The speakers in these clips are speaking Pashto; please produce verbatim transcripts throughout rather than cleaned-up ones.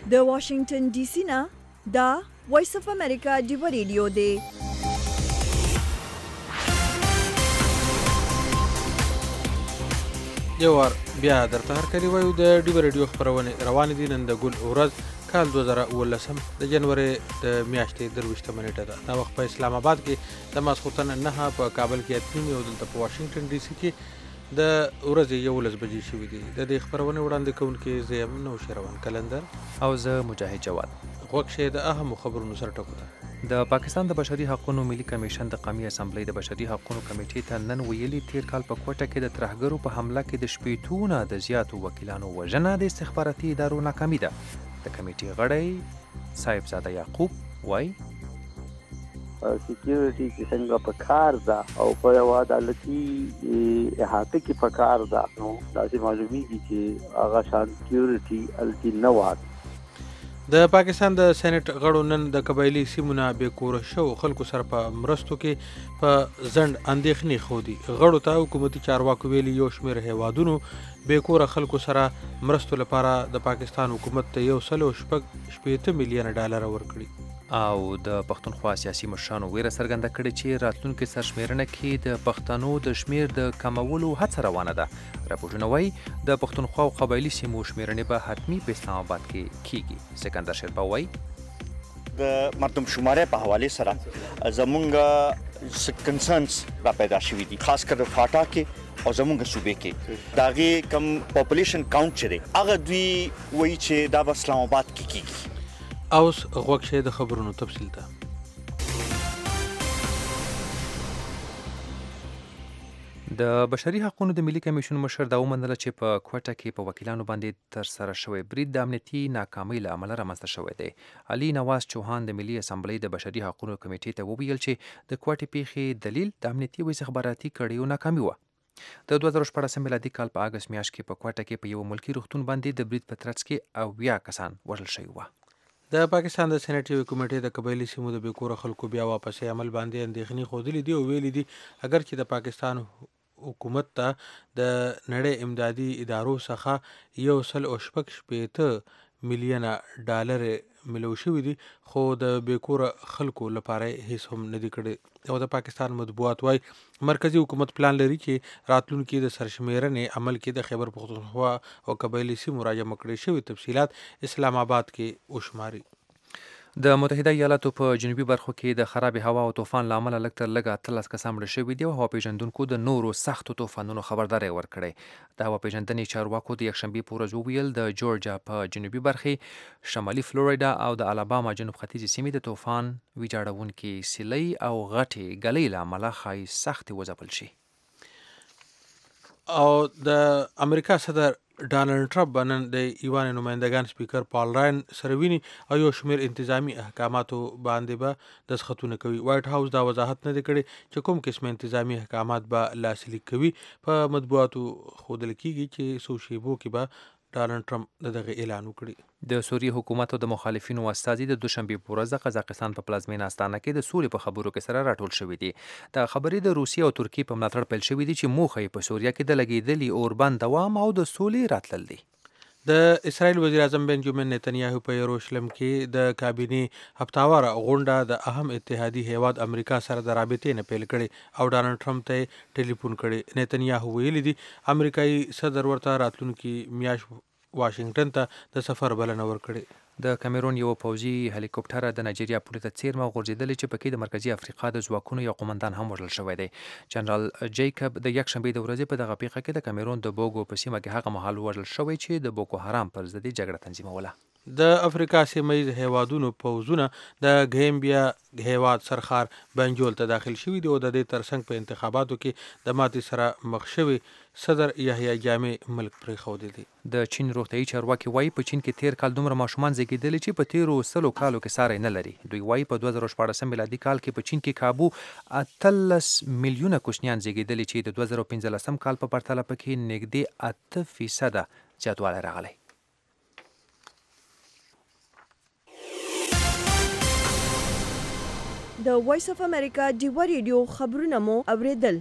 د واشنگټن ډي سي نه دا وایس اف امریکا ډیو ریډیو دی. یو وار بیا درته هرکلی وایو د ډیو ریډیو خپرونې روانې دي. نن د ګل ورځ کال دوه زره اوولسم د جنوري د میاشتې درویشتمه نیټه ده. دا وخت په اسلام آباد کې د ماسخوتن نهه، په کابل کې اته نیمې او دلته په واشنګټن ډي سي کې د ورځې یولس بجې شوي دي. د دې خپرونې وړاندې کوونکي زه یم نوشیروان کلندر او زه مجاهد جواد. غوږ شئ د اهمو خبرونو سره ټکو ته. د پاکستان د بشري حقوقو ملي کمیشن د قومي اسمبلی د بشري حقوقو کمیټې ته نن ویلي تیر کال په کوټه کې د ترهګرو په حمله کې د شپېتونه د زیاتو وکیلانو وژنه د استخباراتي ادارو ناکامي ده. د کمیټې غړی صاحب زاده یعقوب وایي سکیورټي چې څنګه په کار ده او په یو عدالتي احاطه کې په کار ده، نو داسې معلومیږي چې هغه شان سکیورټي الټي نه وات. د پاکستان د سېنات غړو نن د قبایلي سیمونه بې کوره شو خلکو سره په مرستو کې په ځنډ اندېښنې ښودي. غړو ته حکومتي چارواکو ویلي یو شمېر هیوادونو بې کوره خلکو سره مرستو لپاره د پاکستان حکومت ته یو سل او شپږ شپېته میلیونه ډالر ورکړي. او د پښتونخوا سیاسي مشرانو ویره څرګنده کړې چې راتلونکي سرشمېرنه کې د پښتنو د شمېر د کمولو هڅه روانه ده. راپورټونه وایي د پښتونخوا او قبایلي سیمو شمېرنې به حتمي په اسلام آباد کې کیږي. سکندر شیرپا وایي د مردم شمارې په حواله سره زمونږ کنسرنز را پیدا شوي دي، خاص کر فاټا کې او زمونږ صوبې کې داغي کم پاپولیشن کاونټ چره هغه دوی وایي چې دا په اسلام آباد کې کیږي. اوس غوږ شئ د خبرونو تفصیل ته. د بشري حقوقو د ملي کمیشن مشر دا ومنله چې په کوټه کې په وکیلانو باندې تر سره شوی برید د امنیتي ناکامۍ له امله رامنځته شوی دی. علي نواز چوهان د ملي اسمبلی د بشري حقوقو کمیټې ته وویل چې د کوټې پیښې دلیل د امنیتي او استخباراتي کړیو ناکامي وه. د دوه زره شپاړسم میلادي کال په اګست میاشت کې په کوټه کې په یو ملکي روغتون باندې د برید په ترڅ کې اویا کسان وژل شوي وه. د پاکستان د سېنات یوې کمیټې د قبایلي سیمو د بې کوره خلکو بیا واپسې عمل باندې اندېښنې ښودلې دي او ویلي دي اگر چې د پاکستان حکومت ته د نړۍ امدادي ادارو څخه یو سل او شپږ شپېته میلیونه ډالر ملو شوي دي، خو د بې کوره خلکو لپاره هیڅ هم نه دي کړي. او د پاکستان مطبوعات وایي مرکزي حکومت پلان لري چې راتلونکي د سرشمېرنې عمل کې د خیبر پختونخوا او قبایلي سیمو راجمع کړي شوي تفصیلات اسلام آباد کې وشماري. د متحده ایالاتو په جنوبي برخو کې د خراب هوا او طوفان له امله لږ تر لږه اتلس کسان مړه شوي دي او هوا پیژندونکو د نورو سختو طوفانونو خبرداری ورکړی. د هوا پیژندنې چارواکو د یکشنبې په ورځ وویل د جورجیا په جنوبي برخې، شمالي فلوریډا او د الاباما جنوب ختیځې سیمې د طوفان ویجاړونکې سیلۍ او غټې ګلۍ له امله ښایي سختې وځپل شي. او د امریکا صدر ډانلډ ټرمپ به نن د ایوان نمایندګان سپیکر پال راین سره ویني او یو شمېر انتظامی احکاماتو باندې به دستخطونه کوي. وایټ هاوس دا وضاحت نه دی کړی چې کوم قسم انتظامی احکامات به لاسلیک کوي. په مطبوعاتو ښودل کیږي چې څو شیبو کې به ډانلډ ټرمپ دغه اعلان وکړي. د سوریې حکومت او د مخالفینو استازي د دوشنبې په ورځ د قزاقستان په پلازمینه استانه کې د سولې په خبرو کې سره راټول شوي دي. دا خبرې د روسیې او ترکیې په ملاتړ پیل شوي دي چې موخه یې په سوریه کې د لګېدلي اوربند دوام او د سولې راتلل دي. د اسرائیل وزیر اعظم بنجامین نتنیاهو په یروشلم کې د کابینې هفتهواره غونډه د اهم اتحادي هیواد امریکا سره د رابطې نه پیل کړي او ډانلډ ټرمپ ته ټلیفون کړي. نتنیاهو ویلي دي امریکایي صدر ورته راتلونکي میاشت واشنگټن ته د سفر بلنه ورکړي. د کیمرون یو پوځي هلیکوپټر د نایجیریا پولې ته څیرمه غورځېدلې چې پکې د مرکزي افریقا د ځواکونو یو قومندان هم وژل شوی دی. جنرال جیکب د یکشنبې د ورځې په دغه پیښه کې د کیمرون د بوګو په سیمه کې هغه مهال وژل شوی چې د بوکو حرام پر ضد جګړه تنظیموله. د افریقا سیمه هیوادونو پوځونه د ګیمبیا هیواد سرخار بنجول ته داخل شوي دي او د دې ترڅنګ په انتخاباتو کې د ماتې سره مخ شوي صدر یحیی جامع ملک پرېښودی دی. د چین روغتیايي چارواکي وایي په چین کې تیر کال دومره ماشومان زیږېدلي چې په تیرو سلو کالو کې ساری نه لري. دوی وایي په دوه زره شپاړسم میلادي کال کې په چین کې کابو اتلس میلیونه کوچنیان زیږېدلي چې د دوه زره پنځلسم کال په پرتله پکې نږدې اته فیصده زیاتوالی راغلی. د وایس اف امریکا ډیو ریډیو خبرونه مو اوریدل.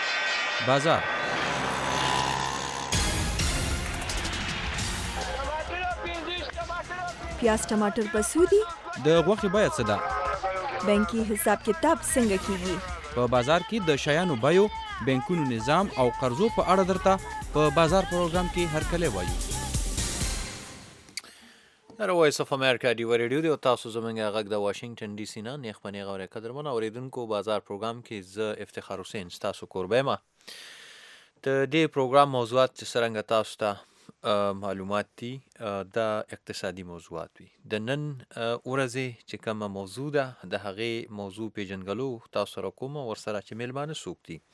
بازار پیاز ټماټر په څو دي؟ د غوښې بیه څه ده؟ بانکي حساب کتاب څنګه کیږي؟ په بازار کې د شیانو بیو، بانکونو نظام او قرضو په اړه درته په بازار پروګرام کې هرکلی وایو. دا وایس اف امریکا ډیو ریډیو دی او تاسو زموږ غږ د واشنگټن ډي سي نه نیخ پنې غوړې قدرمن اوریدونکو بازار پروګرام کې ز افتخار حسین تاسو کوربه ما ته دې پروګرام موضوعات چې څنګه تاسو ته معلومات دي د اقتصادي موضوعات وي. د نن ورځې چې کومه موضوع ده د هغې موضوع پیژنګلو تاسو سره کوم ورسره چې میلمانه څوک دي.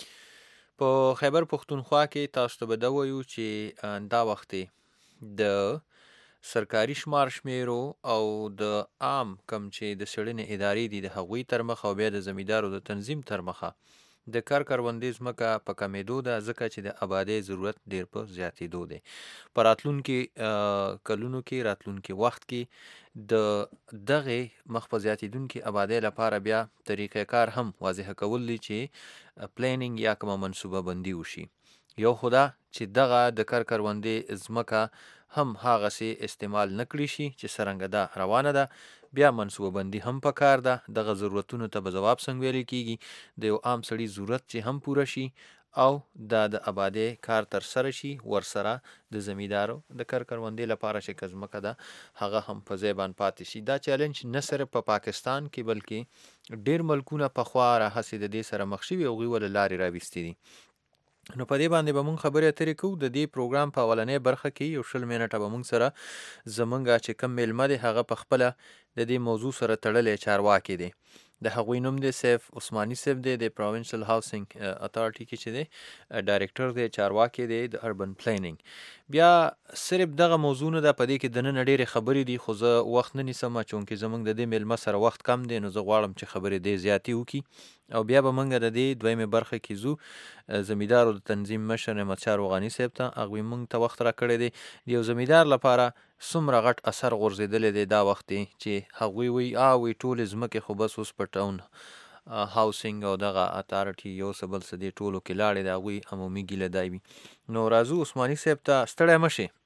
په خیبر پښتونخوا کې تاسو ته به دا وایو چې دا وخت د سرکاري شمار شمیرو او د عام کم چې د څېړنې ادارې دي د هغوی تر مخه او بیا د زمیندارو د تنظیم تر مخه د کار کروندې ځمکه په کمېدو ده، ځکه چې د آبادۍ ضرورت ډېر په زیاتېدو دی. په راتلونکي کلونو کې راتلونکي وخت کې د دغې مخ په زیاتېدونکي آبادۍ لپاره بیا طریقې کار هم واضح کول دي چې پلانینګ یا کومه منصوبه بندي وشي. یو خو دا چې دغه د کار کروندې ځمکه هم هغسې استعمال نه کړي شي چې څرنګه دا روانه ده، بیا منصوبه بندي هم پکار ده. دغه ضرورتونو ته به ځواب څنګه ویلی کېږي، د یو عام سړي ضرورت چې هم پوره شي او دا د آبادۍ کار ترسره شي، ورسره د زمیندارو د کار کروندې لپاره چې که ځمکه ده هغه هم په ځای باندې پاتې شي. دا چیلنج نه صرف په پاکستان کې بلکې ډېر ملکونه پخوا راهسې د دې سره مخ شوي او هغوی ولې لارې راویستې دي. نو په دې باندې به مونږ خبرې اترې کوو. د دې پروګرام په اولنۍ برخه کې یو شل منټه به مونږ سره زمونږ چې کوم میلمه دی هغه په خپله د دې موضوع سره تړلی چارواکی دی. د هغوی نوم دی سیف عثماني صاحب دی، د پروینشل هاوسنګ اتارټي کې چې دی ډایرکټر دی، چارواکی دی د اربن پلانینګ. بیا صرف دغه موضوع نه ده، په دې کې د نن ډېرې خبرې دي خو زه وخت نه نیسم چونکې زموږ د دې میلمه سره وخت کم دی، نو زه غواړم چې خبرې دې زیاتې وکړي او بیا به موږ د دې دویمې برخه کې ځو زمیندارو د تنظیم مشر احمدشاه روغاني صاحب ته. هغوی موږ ته وخت راکړی دی. د یو زمیندار لپاره څومره غټ اثر غورځېدلی دی دا وخت دی چې هغوی وایي آ وایي ټولې ځمکې خو بس اوس په ټاون هاوسنګ او دغه اتارټي یو څه بل څه دې ټولو کې لاړې د هغوی عمومي ګیله دا وي. نو راځو عثماني صاحب ته، ستړی مه شئ.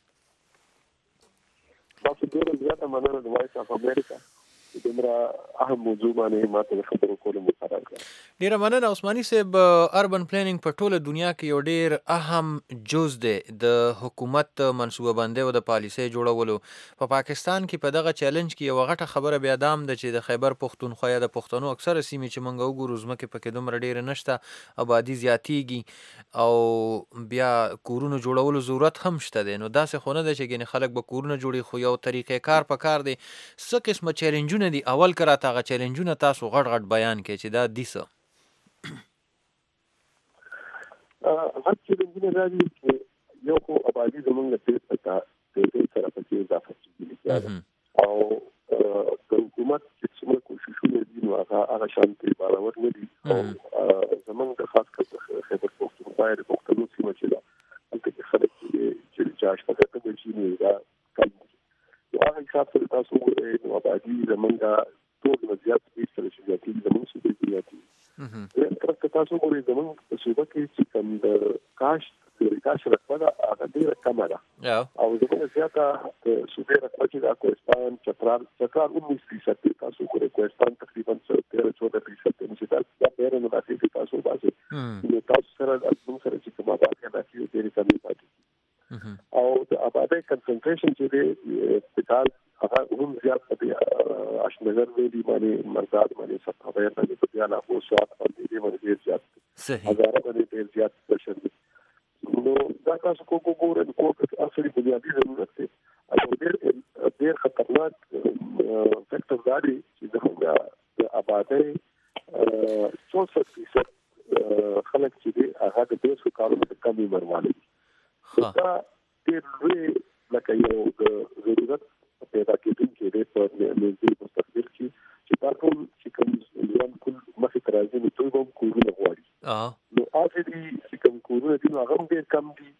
تاسو ډېره زیاته مننه د وایس اف امریکا دومره اهم موضوع باندې ماته د خبرو کولو مقرر کړه. ډېره مننه عثماني صاحب. اربن پلانینګ په ټوله دنیا کې یو ډېر اهم جز دی د حکومت منصوبه بندۍ او د پالیسۍ جوړولو. په پاکستان کې په دغه چیلنج کې یوه غټه خبره بیا دا هم ده چې د خیبر پښتونخوا یا د پښتنو اکثره سیمې چې موږ وګورو ځمکې پکې دومره ډېره نشته، آبادي زیاتېږي او بیا کورونو جوړولو ضرورت هم شته دی. نو داسې خو نه ده چې ګنې خلک به کورونه جوړي، خو یو طریقې کار پکار دی. څه قسمه چیلنجونه دي؟ اول که راته هغه چیلنجونه تاسو غټ غټ بیان کړئ چې دا دي څه. غټ چیلنجونه دا دي چې یو خو آبادي زموږ د تیز سره پکې اضافه کېږي او د حکومت چې څومره کوششونه دي نو هغه هغه شانتې برابر نه دي. او زموږ د خاص کر خیبر پښتونخوا د پښتنو سیمه چې ده هلته کې خلک چې چې اشتغال کوي چې نو دا کم دي. هغه حساب سره تاسو وګورئ نو آبادي زموږ ټول وضعیت په سره چې زیاتېږي زموږ صوبې کې زیاتېږي. دویم طرف ته تاسو وګورئ زموږ په صوبه کې چې کوم د کاشت د کاشت رقبه ده هغه ډېره کمه ده او زموږ زیاته د صوبې رقبه چې ده کوهستان، چترال چترال اوولس فیصد دی. تاسو وګورئ کوهستان تقریبا تیرہ چودہ فیصد دی. چې دا ډېره مناسب دی. تاسو باسئ نو تاسو سره زموږ سره چې کوم آبادي ده چې ډېرې کمې پاتې او د آبادۍ کنسنټریشن چې دی پکال هغه هم زیات دی. اشنغر ویلي باندې مرزاد باندې صفاویر باندې په دیاله او سواد باندې دې باندې ډېر زیات صحیح هزاره باندې ډېر زیات پرشر دی. نو دا تاسو کو کو ګورئ کو اصلي بنیادی ضرورت دی او ډېر ډېر خطرناک فیکټر دا دی چې زموږ د آبادۍ چونسठ فیصد خلک چې دی هغه د دیسو کارونو ته کمی مرواله دي. دا ډېر لوی لکه یو د ضرورت پیدا کېدونکی دی په نږدې مستقبل کې چې دا ټول چې کوم ځوان کل مخې ته راځي نو دوی به هم کورونه غواړي. نو الریډي چې کوم کورونه دي نو هغه هم ډېر کم دي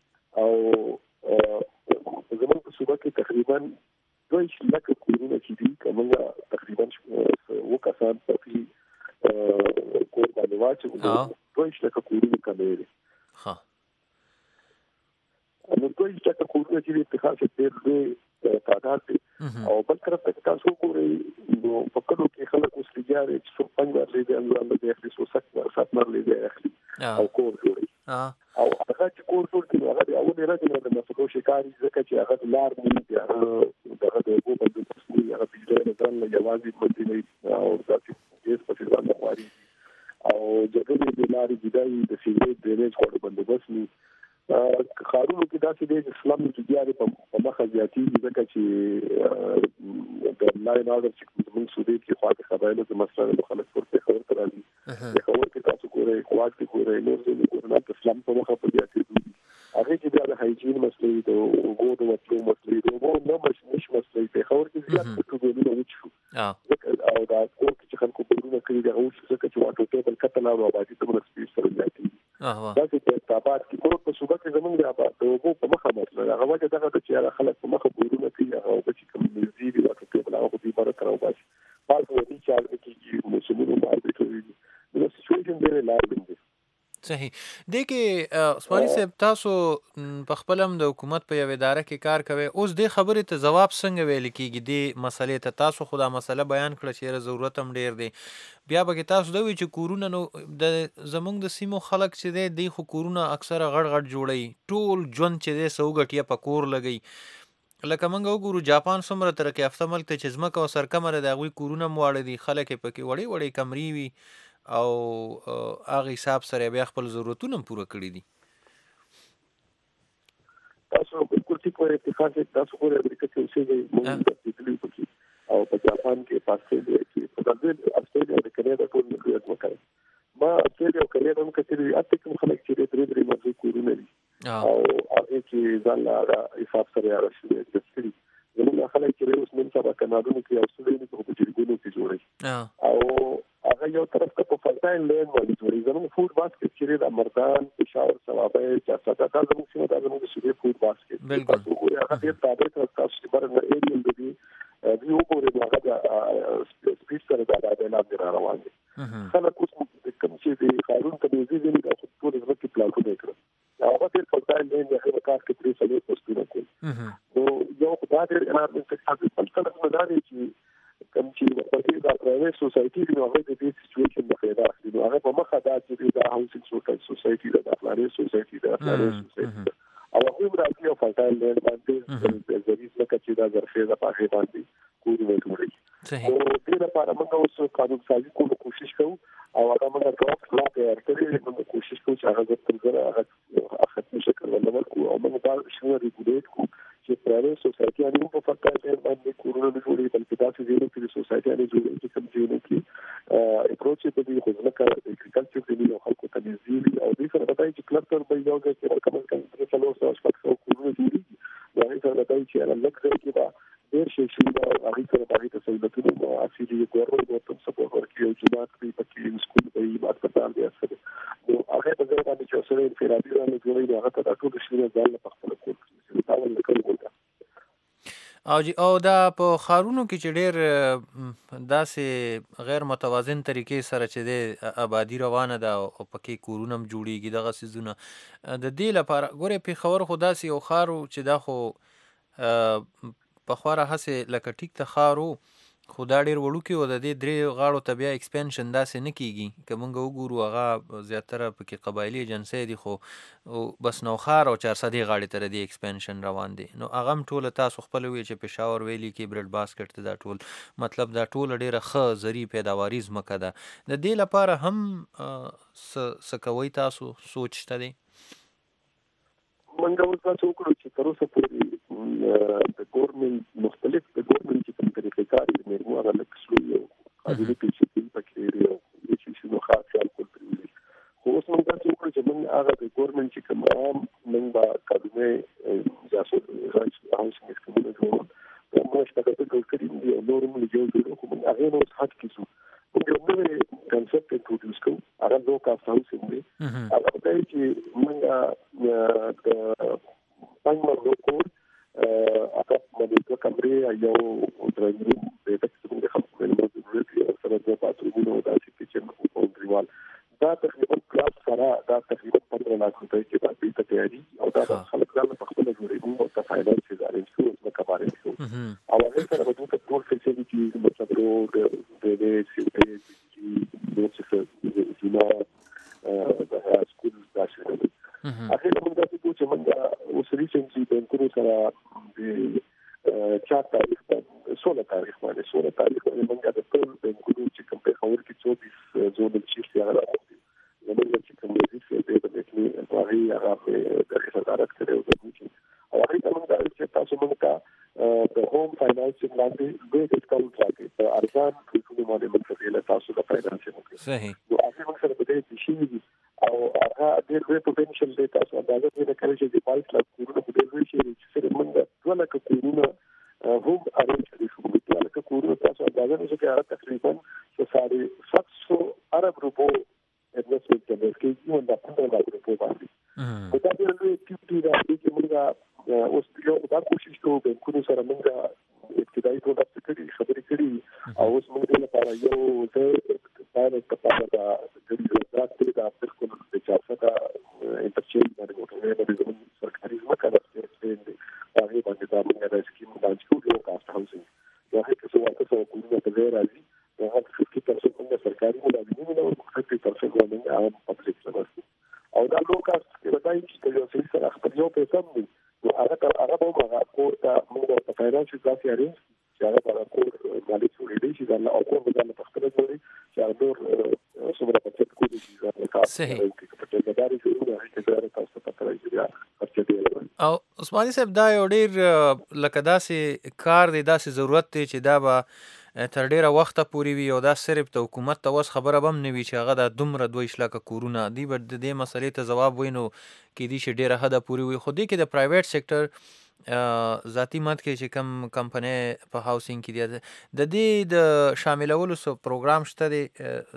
او زموږ په صوبه کې تقریبا دوه لکه کورونه چې دي که موږ تقریبا اووه کسان په کور باندې واچوو دوه لکه کورونه کمې دي. نو دوی چې کورونه چې اتخاذ ډېر لوی تعداد دي او بل طرف ته تاسو ګورئ نو په کلو کې خلک اوس لګیاري چې څو پنځه لري د الله د اخلي څو سات سات مر لري اخلي او کور جوړي او هغه چې کور جوړ کړي هغه د اول راځي د مسلو شکاري ځکه چې هغه لار نه دي هغه د وګړو په تسلي هغه بجلی نه ځان یوازې مدینه او تاسو یې په ځان غواړي او جګړې د لارې جدای د سیوریج ډرینیج کوډ بندوبست ني خارونو کې داسې د اسلام د جاري په مخه ځاتي ځکه چې د لاین اورډر چې موږ سودې کې خواته خبرونه د مسله د خلک پر خبر ترالي د خبر کې تاسو ګورئ خواته کې ګورئ نور څه ګورئ د اسلام په مخه په ځاتي دي هغه چې د هایجین مسلې د وګړو د وټلو مسلې د وګړو نه مش مسلې په خبر کې زیات څه ګورئ نو چې او دا کوم چې خلکو په ورونه کې د اوس څه چې واټو ته بل کتل او آبادی ته مرسته سره ځاتي دا چې په تابعات کې کوم په صوبه کې زمونږ د آباد د وګړو په مخه مسله هغه وجه دغه چې خلک په مخه ورونه کوي او چې کوم نږدې دي واټو ته بل هغه دې بار کراو باسي پاتې ودی چې هغه کې مسلمانانو باندې کوي نو سچويشن ډېر لازم دي صحیح دی کې عثماني صاحب تاسو په خپل هم د حکومت په یو اداره کې کار کوي اوس د خبرې ته جواب څنګه ویل کېږي د مسلې ته تاسو خدا مسله بیان کړ چې ضرورت هم ډیر دی بیا به تاسو دوی چې کورونه نو د زمونږ د سیمو خلک چې دی خو کورونه اکثره غړ غړ جوړي ټول ژوند چې دی سوګټیا په کور لګي لکه موږ وګورو جاپان څومره ترقی یافته ملک ته چې ځمکه او سرکمره د هغوی کورونه مواړه دي خلک یې پکې وړې وړې کمرې وي او هغه حساب سره بیا خپل ضرورتونه پوره کړی دي تاسو بالکل ټیک وایي اتفاق تاسو خو امریکا کې اوسېږئ موږ د دې په او په جاپان کې پاسته کې په دغه استرالیا او کاناډا ټول مخکې وکړي ما استرالیا او کاناډا هم کتلې اته کوم خلک چې درې درې مرزي کورونه دي او هغه چې ځان لا حساب سره راشي د سړي زموږ خلک چې اوس نن سبا کاناډا کې او استرالیا کې په جریګونو کې جوړي او هغه یو طرف ته په فرټاین لین باندې جوړي زموږ فود باسکټ چې د مردان پېښور سوابه چې تاسو ته زموږ سیمه د زموږ سیمه فود باسکټ بالکل هغه ډېر تابع تر تاسو چې برنه ایریل دی دی وګورئ هغه د سپیډ سره د اعلان را روان دي خلک اوس کوم چې د قانون ته د دې د ټول ځمکې پلانونه کړو هغه د فرټاین لین د هغه کار کې پرې سلو پوسټونه کوي نو یو خدای دې انارمنټ څخه په خپل مداري چې کوم چې په دې د پرایویټ سوسایټي دی هغه د دې سچويشن د خیرا اخلي نو هغه په مخه دا چې د هاوسینګ سوسایټي د پرایویټ سوسایټي د پرایویټ سوسایټي او هغه راځي او فرټاین لین باندې د ځریز لکه چې دا ظرفي د پاهي باندې کوري وټوري صحیح او دې لپاره موږ اوس قانون سازي کوو کوشش کوو او هغه موږ ډرافټ لا تیار کړی موږ کوشش کوو چې هغه تر ځره هغه ختم شي کول نو کوو او موږ دا شنو ریګولیټ کوو چې پرایویټ سوسایټي انو په فرټاین لین باندې کورونه جوړي بلکې تاسو زیرو کې سوسایټي انو جوړي چې کوم ځینو کې اپروچ په دې خو ځکه اګریکلچر دی او خلکو ته نږدې او دې سره راځي چې کلټر به یو ځای کې کوم کوم څلور سو شپږ کورونه جوړي دا هیڅ نه راځي چې هغه لکه کې دا ډېر شي چې دا هغه سره باندې تاسو د ټول نو اصلي ګورو د تم سپورټ ورکړي او جماعت په پکې سکول په یاد پاتال دي اصل نو هغه په ځای باندې چې سره انفرادي باندې جوړي هغه ته ټول شي ځان په خپل کول چې دا ول کوي او جی او دا په خارونو کې چې ډېر داسې غیر متوازن طریقې سره چې د آبادی روانه ده او پکې کورونه هم جوړیږي دغه سیزونه د دې لپاره ګورې پېښور خو داسې یو ښار چې دا خو پخواره هسې لکه ټیک ته ښار خو دا ډېر وړوکی و د دې درې غاړو ته بیا ایکسپینشن داسې نه کېږي که موږ وګورو هغه زیاتره پکې قبایلي ایجنسۍ دي خو بس نوښار او چارسدې غاړې ته د دې ایکسپینشن روان دی نو هغه هم ټوله تاسو خپله وویل چې پېښور ویلي کې بریډ باسکټ ته دا ټول مطلب دا ټوله ډېره ښه زرعي پیداواري ځمکه ده د دې لپاره هم څه کوئ تاسو سوچ شته دی منګه اوس تاسو وکړو چې تر اوسه پورې د ګورنمنت مختلف د ګورنمنت چې کوم طریقې کار یې مېرمو هغه لکه شو یو قانوني پیچکي پکې لري او چې شنو خاص خیال کول پرې خو اوس موږ تاسو وکړو چې موږ هغه د ګورنمنت چې کوم عام موږ به قانوني جاسوس راځي هاوس کې کومه جوړه موږ شپږ ته ټول کړی دی او نور موږ جوړ کړو خو موږ هغه نو حق کیسو موږ یو نوې کنسپټ انټروډیوس کوو هغه نو کاست هاوس دی هغه د چې موږ د پنځه لوکور هغه باندې کمرې یو درنګ د تکسو د خپل موجود دی او سره د پاتوګونو د کچن او دیوال دا تقریبا کلاس سره دا تقریبا پندرہ لاکھ روپے کې باندې تیاری او دا خلک ځان په خپل جوړېږي او ته فاینانس ادارې شو نو کبارې شو او هغه سره به ټول ټول فیسیلیټیز مطلب روډ د دې سیټې د څه جنا د سکول داسې هغه موږ د دې چې موږ اوس ریسنټلی د کورو سره د چا تاریخ سوله تاریخ باندې سوله تاریخ باندې موږ د ټول د کورو چې کوم په خبر کې چوبیس زون چې سیاره راځي موږ چې کوم دې څه دې په دې کې هغه هغه د صدارت کړو د کوچي او هغه موږ د چې تاسو موږ ته د هوم فاینانس باندې د ډیسکاونټ راکړي په ارزان ټول باندې موږ له تاسو د فاینانس وکړو صحیح نو هغه موږ سره په دې شي او هغه ډېر ډېر پوتنشل دی تاسو اندازه نه کوي چې د پایپ لا کورونه په دې وی شي چې موږ ټول کورونه هم ارنج کړی شو ټول کورونه تاسو اندازه نه کوي هغه تقریبا ساڑھے سات سو ارب روپو انویسټمنټ کوي چې یو د پندرہ لک روپو باندې په دا ډېر لوی اکټیویټي دا چې موږ اوس یو دا کوشش کوو چې کورونه سره موږ ابتدایي ټوټه کړي خبرې کړي او اوس موږ لپاره یو د پایله لپاره دا د وزارت د بالکل د چارڅه انټرچینج باندې موټرې باندې زموږ سرکاري ځمکه ده چې هغه باندې دا موږ د سکیم لانچ کوو یو کاست هاوسینګ دا هیڅ څه ورته څه کورونه ته ځای راځي دا هغه پنځه پرسنټ موږ سرکاري ملازمینو او پنځه پرسنټ باندې عام پبلک سروس او دا لو کاست کې ودای چې یو څه سره خپل یو پیسې نو هغه هغه به هغه کوټه موږ په فاینانس ځای اړین چې هغه په کور مالي سوري شي دا او کوم بدل په خپل ځای چې هغه دور څومره په څه کوي چې دا صحیح په دې داري چې موږ هیڅ ځای تاسو ته راځي او عثماني صاحب دا یو ډیر لکه داسې کار دی داسې ضرورت دی چې دا به تر ډیره وخته پورې وي او دا صرف د حکومت ته وس خبره به هم نه وي چې هغه د دومره دوه اشلاکه کورونه دی به د دې مسلې ته ځواب وینو کېدی شي ډیره حده پورې وي خو دې کې د پرایویټ سیکټر ذاتی مد کې چې کم کمپنۍ په هاوسینګ کې دی د دې د شاملولو سو پروګرام شته دی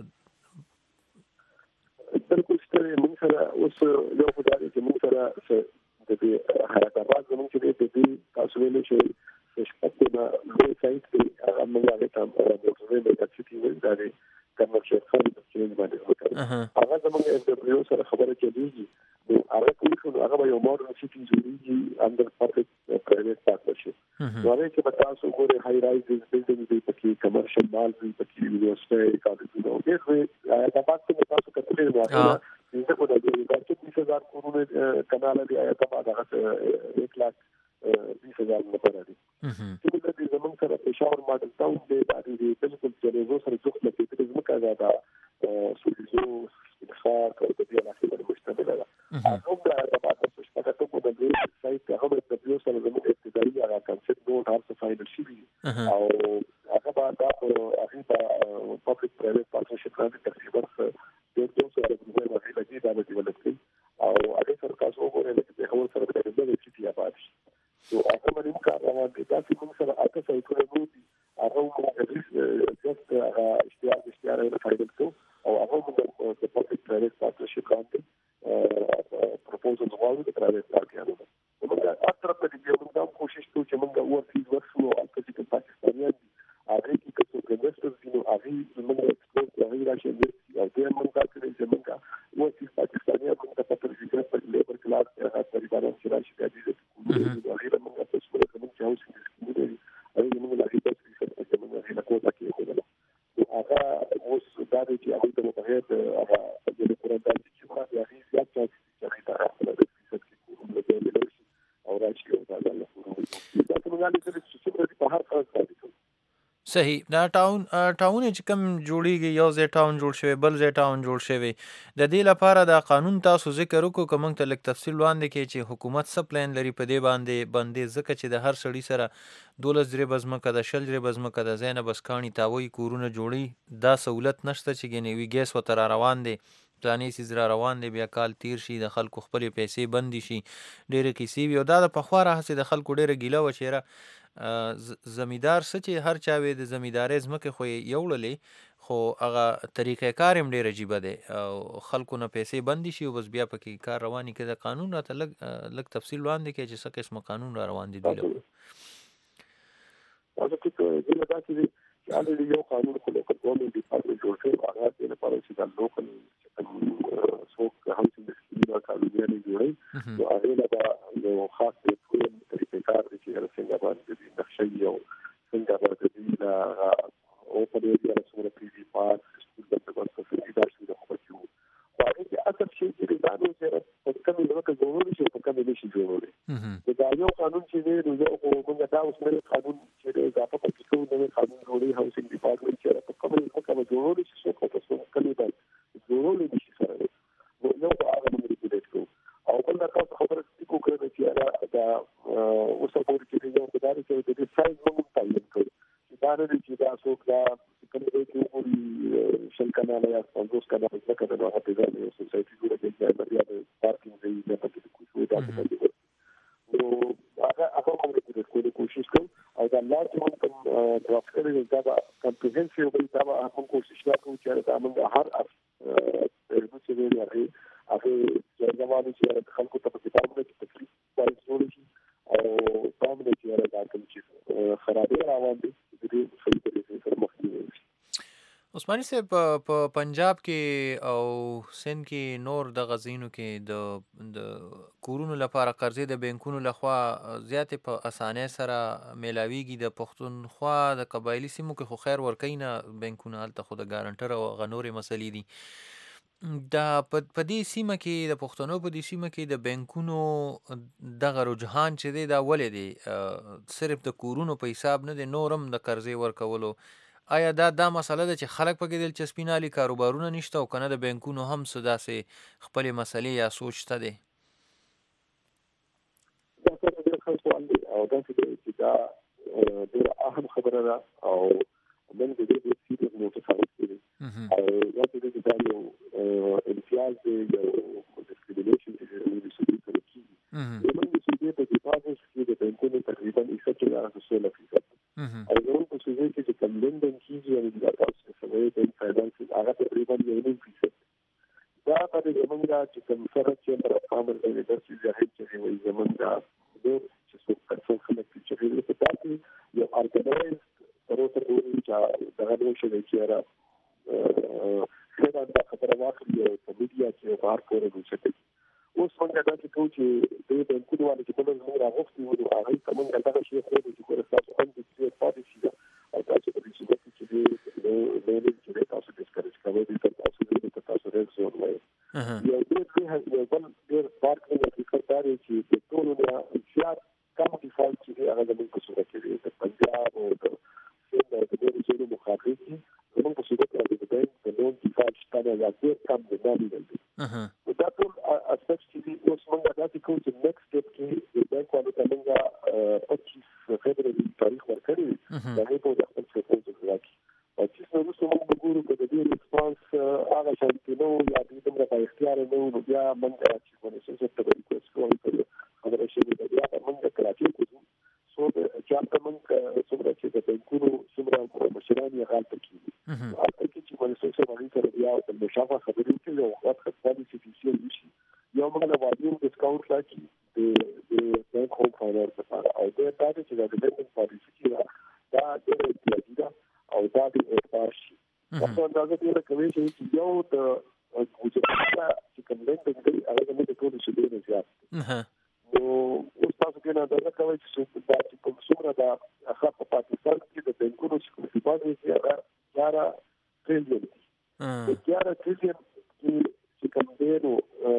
بالکل شته موږ سره اوس یو خدای چې موږ سره د دې حرکت زموږ چې د دې تاسو ویلو چې شپږ د ویب سایت کې هغه موږ هغه ته موټرې د تکسي ویل دا دی کمرشل خالي د چینج باندې وکړه هغه زموږ د دبليو سره خبره چلیږي نو هغه کوم څه هغه یو ماډل سيټي جوړیږي اندر پرفیکټ پرایویټ پارتنرشپ نو هغه چې تاسو ګورئ هاي رایز بلډینګ دی پکې کمرشل مال دی پکې یونیورسيټي کالجونه او دغه دا پاتې تاسو کتلې نو هغه څنګه په دغه کې چې بیس هزار کورونه کانال دی آیا دا هغه یک لاک بیس هزار لپاره دی چې د دې زمونږ سره پېښور ماډل ټاون دی دا دی بالکل چې له سره څوک نه کېږي زموږه دا سوزو ښار او د دې علاقې باندې مشتمل ده هغه دا د پاتې څه څه په دې سایت هغه د دبليو سره زموږ ابتدایي هغه کنسپټ نوټ هر څه فاینل شي او هغه دا دا هغه په پبلک پرایویټ پارتنرشپ باندې تقریبا د دوه سره د موږ هغه لګي دا د ډیولپ کړي او هغه سره تاسو وګورئ چې هغه سره د دې سيټي آباد شي نو هغه باندې کار روان دي دا چې موږ سره اته سایتونه نو دي هغه موږ جست هغه اشتیاق اشتیاق نه فائدې کوو او هغه موږ د پبلک پرایویټ پارتنرشپ باندې پروپوزل غواړو د پرایویټ پارټیانو موږ اکثر په دې موږ دا کوشش کوو چې موږ ورته ورسو او چې پاکستانیان دي هغه کې چې انویسټرز دي نو هغه موږ ایکسپورت هغه راشي او دې موږ دا کوي چې موږ ورته پاکستانیان موږ ته په فکر په لیبر کلاس هغه طریقانو چې راشي د دې هغه موږ تاسو ته کوم چې اوس دې هغه موږ لا هیڅ څه چې موږ هغه کوټه کې کوله هغه اوس دا دی چې هغه ته په هغه هغه د قرآن د چې ما هغه زیات څه چې هغه ته خپل د فیصد کې کوم د دې او راشي او دا الله دا څنګه غالي چې څه په هر فرصت باندې صحیح دا ټاون ټاون چې کوم جوړیږي یو ځای ټاون جوړ شوی بل ځای ټاون جوړ شوی د دې لپاره دا قانون تاسو ذکر وکړو کوم ته لک تفصیل وړاندې کې چې حکومت څه پلان لري په دې باندې باندې ځکه چې د هر سړي سره دولس درې بزمکه د شل درې بزمکه د زینب بسکانی تاوي کورونه جوړي دا سہولت نشته چې ګنې وی ګیس وتر روان دي پلانې سیز را روان دي بیا کال تیر شي د خلکو خپل پیسې بندي شي ډېر کیسې وي او دا د پخواره هسه د خلکو ډېر ګیله و چیرې زمیدار څه چې هر چا وي د زمیدارې ځمکې خو یو للې خو هغه طریقې کار هم ډېر عجیب دی او خلکو نه پیسې بندي شي او بس بیا پکې کار رواني کې د قانون راته لګ لګ تفصیل وړاندې کې چې څه قسم قانون را روان دي دوی تاسو کې د دې چې چې یو قانون خو لوکل ګورنمنت ډپارټمنټ جوړ کړی هغه د لپاره چې د لوکل څوک هم چې د قانوني جوړي نو هغه له یو خاص طریقې کار چې څنګه باندې نقشې یو څنګه باندې دا او په دې کې رسول پی وی پاس سکول د څه څه د تاسو د خپلو باندې چې اصل شي چې دا نو چې په کومه لوکل ګورنمنت چې په کومه نشي جوړولې دا یو قانون چې دی نو یو موږ دا اوس مې قانون چې د اضافه په څو نوې قانون جوړي هاوسینګ ډپارټمنټ چې په کومه لوکل جوړولې شي څه په څه کلی باندې جوړولې شي سره نو یو هغه موږ دې کوو او بل دا تاسو خبره کو کړئ چې دا اوس په اړه کې یو خدای چې د سایز موږ تعین کړو دا نه چې دا څوک دا کوم دی چې وګوري شل کانال یا پنځوس کانال څخه دا هغه په ځای یو سوسایټي جوړه کړي چې دا د پارکینګ دی د پکې کوڅو دا څه نو هغه هغه موږ دې کوو کوشش کوو او دا لا چې موږ کوم ډرافټ کړی دا کمپریهنسیو به دا موږ کوشش کوو چې دا موږ هر څه چې ویل هغه هغه ځواب چې خلکو ته په کتابونو کې تکلیف وایي جوړ شي او تاسو چې دا کوم چې خرابې روان دي دې صحیح طریقې سره مخنیوي وشي. عثماني صاحب په پنجاب کې او سند کې نور د غزینو کې د د کورونو لپاره قرضې د بانکونو لخوا زیاتې په اسانۍ سره میلاویږي. د پښتونخوا د قبایلي سیمو کې خو خیر ورکوي نه بانکونه، هلته خو د ګارنټر او هغه نورې مسلې دي. دا په دې سیمه کې د پښتنو په دې سیمه کې د بانکونو دغه رجحان چې دی دا ولې دی صرف د کورونو په حساب نه دی، نورم د قرضې ورکولو؟ آیا دا دا مسله ده چې خلک پکې دلچسپي نه لري، کاروبارونه نشته، او کنه د بانکونو هم څه داسې خپلې مسلې یا سوچ شته دی؟ دا څه ډېر ښه سوال دی او داسې دی چې دا ډېره اهم خبره ده او موږ د دې سیریز متفاوت کړي او دا چې دا یو امتیاز دی، یو ډسکریمینیشن چې موږ سوي کړی کیږي موږ سوي په ډیپارټمنټ کې د بانکونو تقریبا ایسه راځي سول فیصد او زموږ په سوي کې چې کوم لندن کیږي او د تاسو سره د فاینانس هغه تقریبا یو نیم فیصد دا په زمونږ چې کوم سره چې پر عامل د داسې ځای چې وي زمونږ د چې څو څو خلک چې په تاسو یو ارګنایز تروته ډول چې دغه ډول شي چې را څنګه دا خبره واخلي په میډیا کې بهر کورې وشي. اوس څنګه دا چې کوم چې د بانکونو والي چې په موږ راغوښتي وو هغه څنګه دا شي خو د چې تاسو هم د دې پاتې شي او تاسو په دې چې چې د د چې تاسو د سکرچ کوي د تاسو د تاسو د زون وای یو دې یو بل ډیر پارک نه فکر چې د ټولو نه زیات کم ډیفالت چې هغه د موږ په صورت کې د پنجاب او د څنګه د دې چې مخاطب دي موږ په صورت کې د بانک د نون ډیفالت شته یا ډیر کم د دالي دي دا ټول اساس چې اوس موږ دا چې کوم چې نیکسټ سټپ کې د بانک والو ته موږ پچیس فبراير تاریخ ورکړی دا نه په خپل پروپوزل راکې او چې نو څه موږ وګورو چې د دې ریسپانس هغه شانتي نو یا د دې په اختیار نو نو بیا موږ چې کوم څه څه ته ریکوست کوو خبره شي د بیا موږ کراچي کوو سو چې تاسو موږ څومره چې د بانکونو څومره مشران یې حالت کوي هغه چې موږ څه څه باندې سره بیا د مشافه خبرې کوي او وخت خپل سیټیشن وشي یو موږ له واجب ډیسکاونټ راکې د د بانک هوم فاینانس لپاره او دا چې د بانک پالیسي کې دا د اړتیا او دا د اعتبار شي تاسو اندازه کوي کوي چې یو د ګوزاره چې کوم لند دی هغه د ټولو شي ډیر زیات نو اوس تاسو کې نه اندازه کوي چې دا چې کوم څومره دا هغه په پاکستان کې د بانکونو چې په باندې چې هغه یاره ټریلیون دی یاره ټریلیون چې کوم دی نو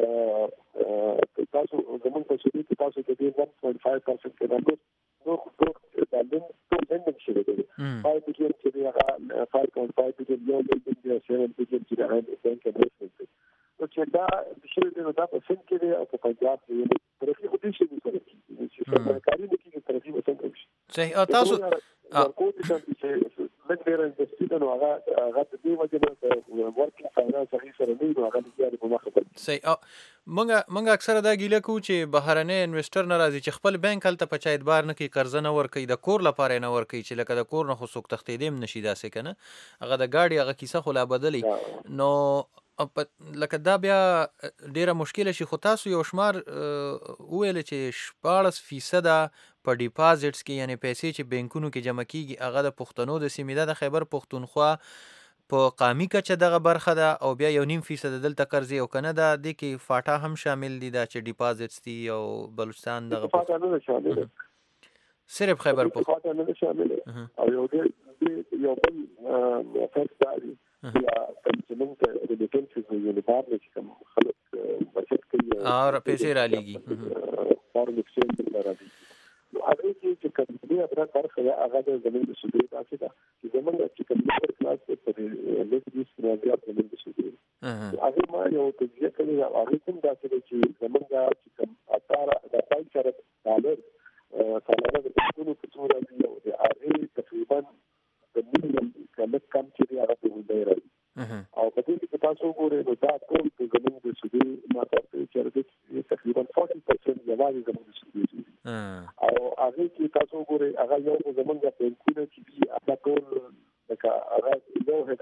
تاسو زموږ په شری کې تاسو د دې one point five percent کې راغلو نو نو دا لند ټول لند شي دی five billion چې هغه five point five billion یو billion seven billion چې هغه د بانک انویسټمنټ نو چې دا د شری دی نو دا په سن کې دی او په پنجاب کې ترخی خو دې شي سره چې سرکاري نه کېږي ترخی وسنګ شي صحیح. او تاسو ورکو دي چې لږ ډیر انویسټمنټ نو هغه هغه د دې وجه نه ورکینګ فاینانس هغه سره نه نو هغه د په مخه کوي. صحیح. مونږ مونږ اکثره دا ګیله کوو چې بهرنی انویسټر ناراضي چې خپل بانک هلته په چا اعتبار نه کوي، قرضه نه ورکوي، د کور لپاره نه ورکوي چې لکه د کور نه خو څوک تښتېدی هم نشي داسې که نه هغه د ګاډي هغه کیسه خو لا بدلی نو لکه دا بیا ډیره مشکله شي. خو تاسو یو شمار وویل چې شپاړس فیصده په ډیپازټس کې یعنی پیسې چې بانکونو کې جمع کیږي هغه د پښتنو د سیمې ده د خیبر پښتونخوا په قامي کچه دغه برخه ده او بیا یو نیم فیصد دلته قرضې او کنه ده د کې فاټا هم شامل دي دا چې ډیپازټس دي او بلوچستان دغه فاټا نه شامل صرف خیبر پښتونخوا نه شامل او یو دې یو بل فرق دی یا چې موږ ته د ډیټیلز یو لپاره چې کوم خلک بچت کوي او پیسې را لېږي فارم ایکسچینج لپاره دي نو هغه چې کوم دې ابرات برخه هغه د زمين د سودې تاسو ته چې زمونږ چې کوم لیبر کلاس په لیکټریس راځي په زمين د سودې هغه ما یو تجزیه کړې او هغه کوم داسې چې زمونږ چې کوم اتاره د پای سره ډالر سالانه د ټولو په څو راځي او د هغه تقریبا د مليون کله کم چې هغه په ودی راځي او په دې کې تاسو ګورئ نو دا ټول د زمين د سودې ما تاسو چې تقریبا چالیس پرسنټ یوازې زمين د سودې او هغه چې تاسو ګورئ هغه یو زمونږ په بانکونو کې دي هغه ټول لکه هغه یو هیډ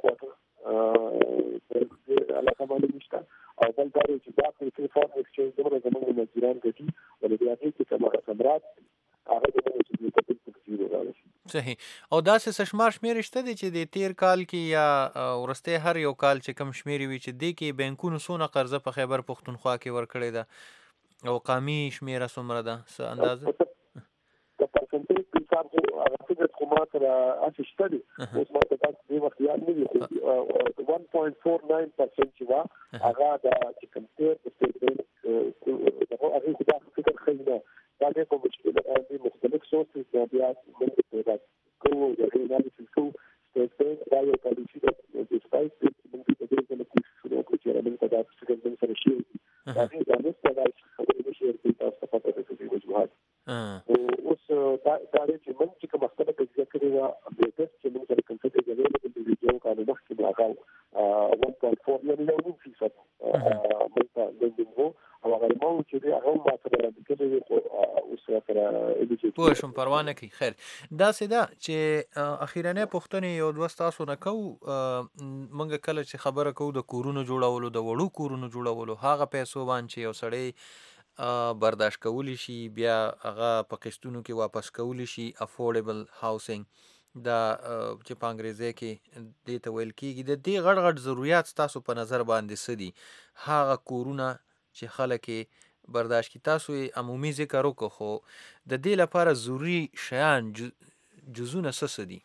کوارټر په علاقه باندې نشته او بل دا چې دا په فارم ایکسچینج دغه زمونږ مزدوران کوي ولې بیا دې چې کومه سمرات هغه د دې په تفصیل راځي صحیح او دا څه شمار شمیر شته دي چې د تیر کال کې یا ورسته هر یو کال چې کم شمیرې وي چې د کې بانکونو سونه قرضه په خیبر پښتونخوا کې ورکړې ده او قامي شمیره څومره ده څه اندازه د پرسنټیج په حساب هغه د کومات را اسشتري اوس ما ته تاسو د وخت یاد نه دي one point four nine percent چې وا هغه د چې کمپیر په سټیټ بانک دغه هغه خدا فکر خینه دا د کوم مشکل د مختلف سورسز د بیا موږ په کوو د انالیسیس کوو سټیټ بانک دا یو پالیسي د سټیټ چې موږ په دې کې کوم څه کوو چې موږ ته د سټیټ بانک سره شي دا دې د نو څه دا خبرې نشي ورته تاسو په پاتې کې وجوهات اوس دا دا چې موږ چې کوم څه کې ذکر و د دې چې موږ سره کوم څه کې د ویډیو کارو مخکې راغل one point four یعنی یو نیم فیصد موږ ته د دې او هغه مو چې دی هغه ما ته راځي او اوس سره ایډیټ پوه شم پروا نه کوي خیر دا سدا چې اخیرانه پښتنې یو دوست تاسو نه کو منګه کله چې خبره کو د کورونو جوړولو د وړو کورونو جوړولو هغه پیسو باندې یو سړی برداشت کولی شي بیا هغه په قسطونو کې واپس کولی شي افورډیبل هاوسینګ دا چې په انګریزي کې دې ته ویل کېږي د دې غړ غړ ضرورت تاسو په نظر باندې سدي هغه کورونه چې خلک برداشت کی تاسو عمومي ذکر وکړو خو د دې لپاره ضروری شیان جزونه څه دي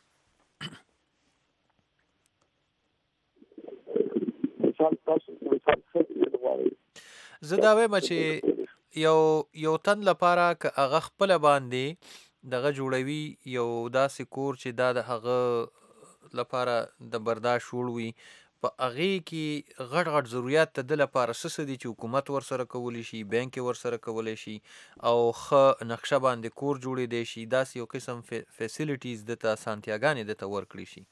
مثال تاسو مثال څه زه دا وایم چې یو یو تن لپاره که هغه خپل باندې دغه جوړوي یو داسې کور چې دا د هغه لپاره د برداشت وړوي په هغه کې غټ غټ ضرورت ته د لپاره څه دي چې حکومت ور سره کولی شي بانک ور سره کولی شي او خ نقشه باندې کور جوړې دی شي داسې یو قسم فیسیلیټیز د تا سانتیاګانې د تا ورکړي شي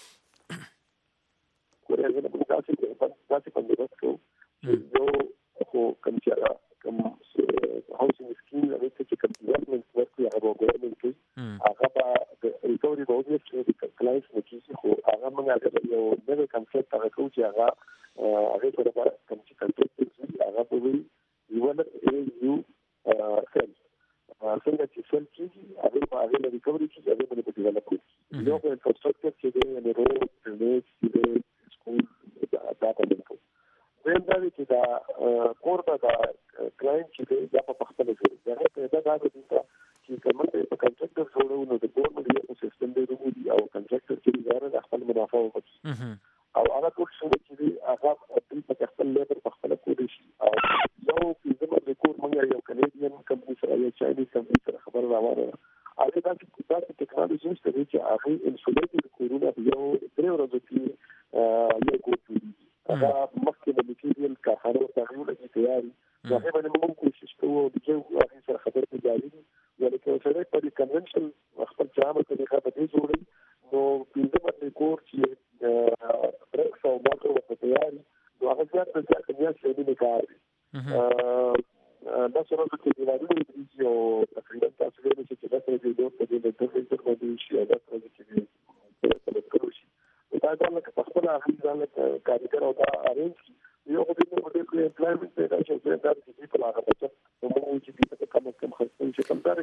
کورې زه په تاسو کې تاسو په دې وخت یو خو کوم چې کوم هاوسینګ سکیم هغه چې کوم ډیولپمنٹ ورکړي هغه ګورنمنت کې هغه د ریکورډ باندې چې کلاینټ نکیږي خو هغه موږ یو نوې کنسپټ هغه کوم چې هغه هغه په اړه کوم چې کنسپټ هغه په وی یو یو سل څنګه چې سل کېږي هغه په هغه د ریکورډ کې هغه په ډیولپ کوي یو په انفراستراکچر کې دی نه روډ ټرانسپورټ سکول دا په دغه وین دا چې دا کور دا کلاینټ چې دا په خپل ځای دا په دا د دې چې کومه په کنټراکټر جوړو نو د ګورنمنت یو سیستم دی دی او کنټراکټر چې دا د خپل منافع وکړي او هغه ټول څه چې هغه په خپل لیبر په خپل کولی شي او یو په زموږ د کور موږ یو کینیډین کمپنی سره یو چاینیز کمپنی سره خبر راوړو هغه دا چې دا ټیکنالوژي ستاسو چې هغه انسولېټډ کورونه یو درې ورځې کې یو کوټ هغه مخکې د میټیریال کارخانه ته غوړي تیاری هغه باندې موږ کوشش کوو د یو هغه سره خبرې کوي ولکه سره په دې کنونشن خپل جامه طریقه په دې جوړي نو په دې کور چې برکس او ماکرو په تیاری نو هغه ځکه چې بیا څه دې کار دا سره چې د راډیو د یو تقریبا تاسو ته چې تاسو دې دوه په دې د ټول څه کوي چې دا څه چې په کلو شي دا ډول کې په خپل هغه ځان کاریګر او دا ارینج یو په دې په دې کې امپلایمنت دا چې دا د دې په اړه په څه نو موږ چې په کوم کوم خاصه چې کوم دا چې څو ځان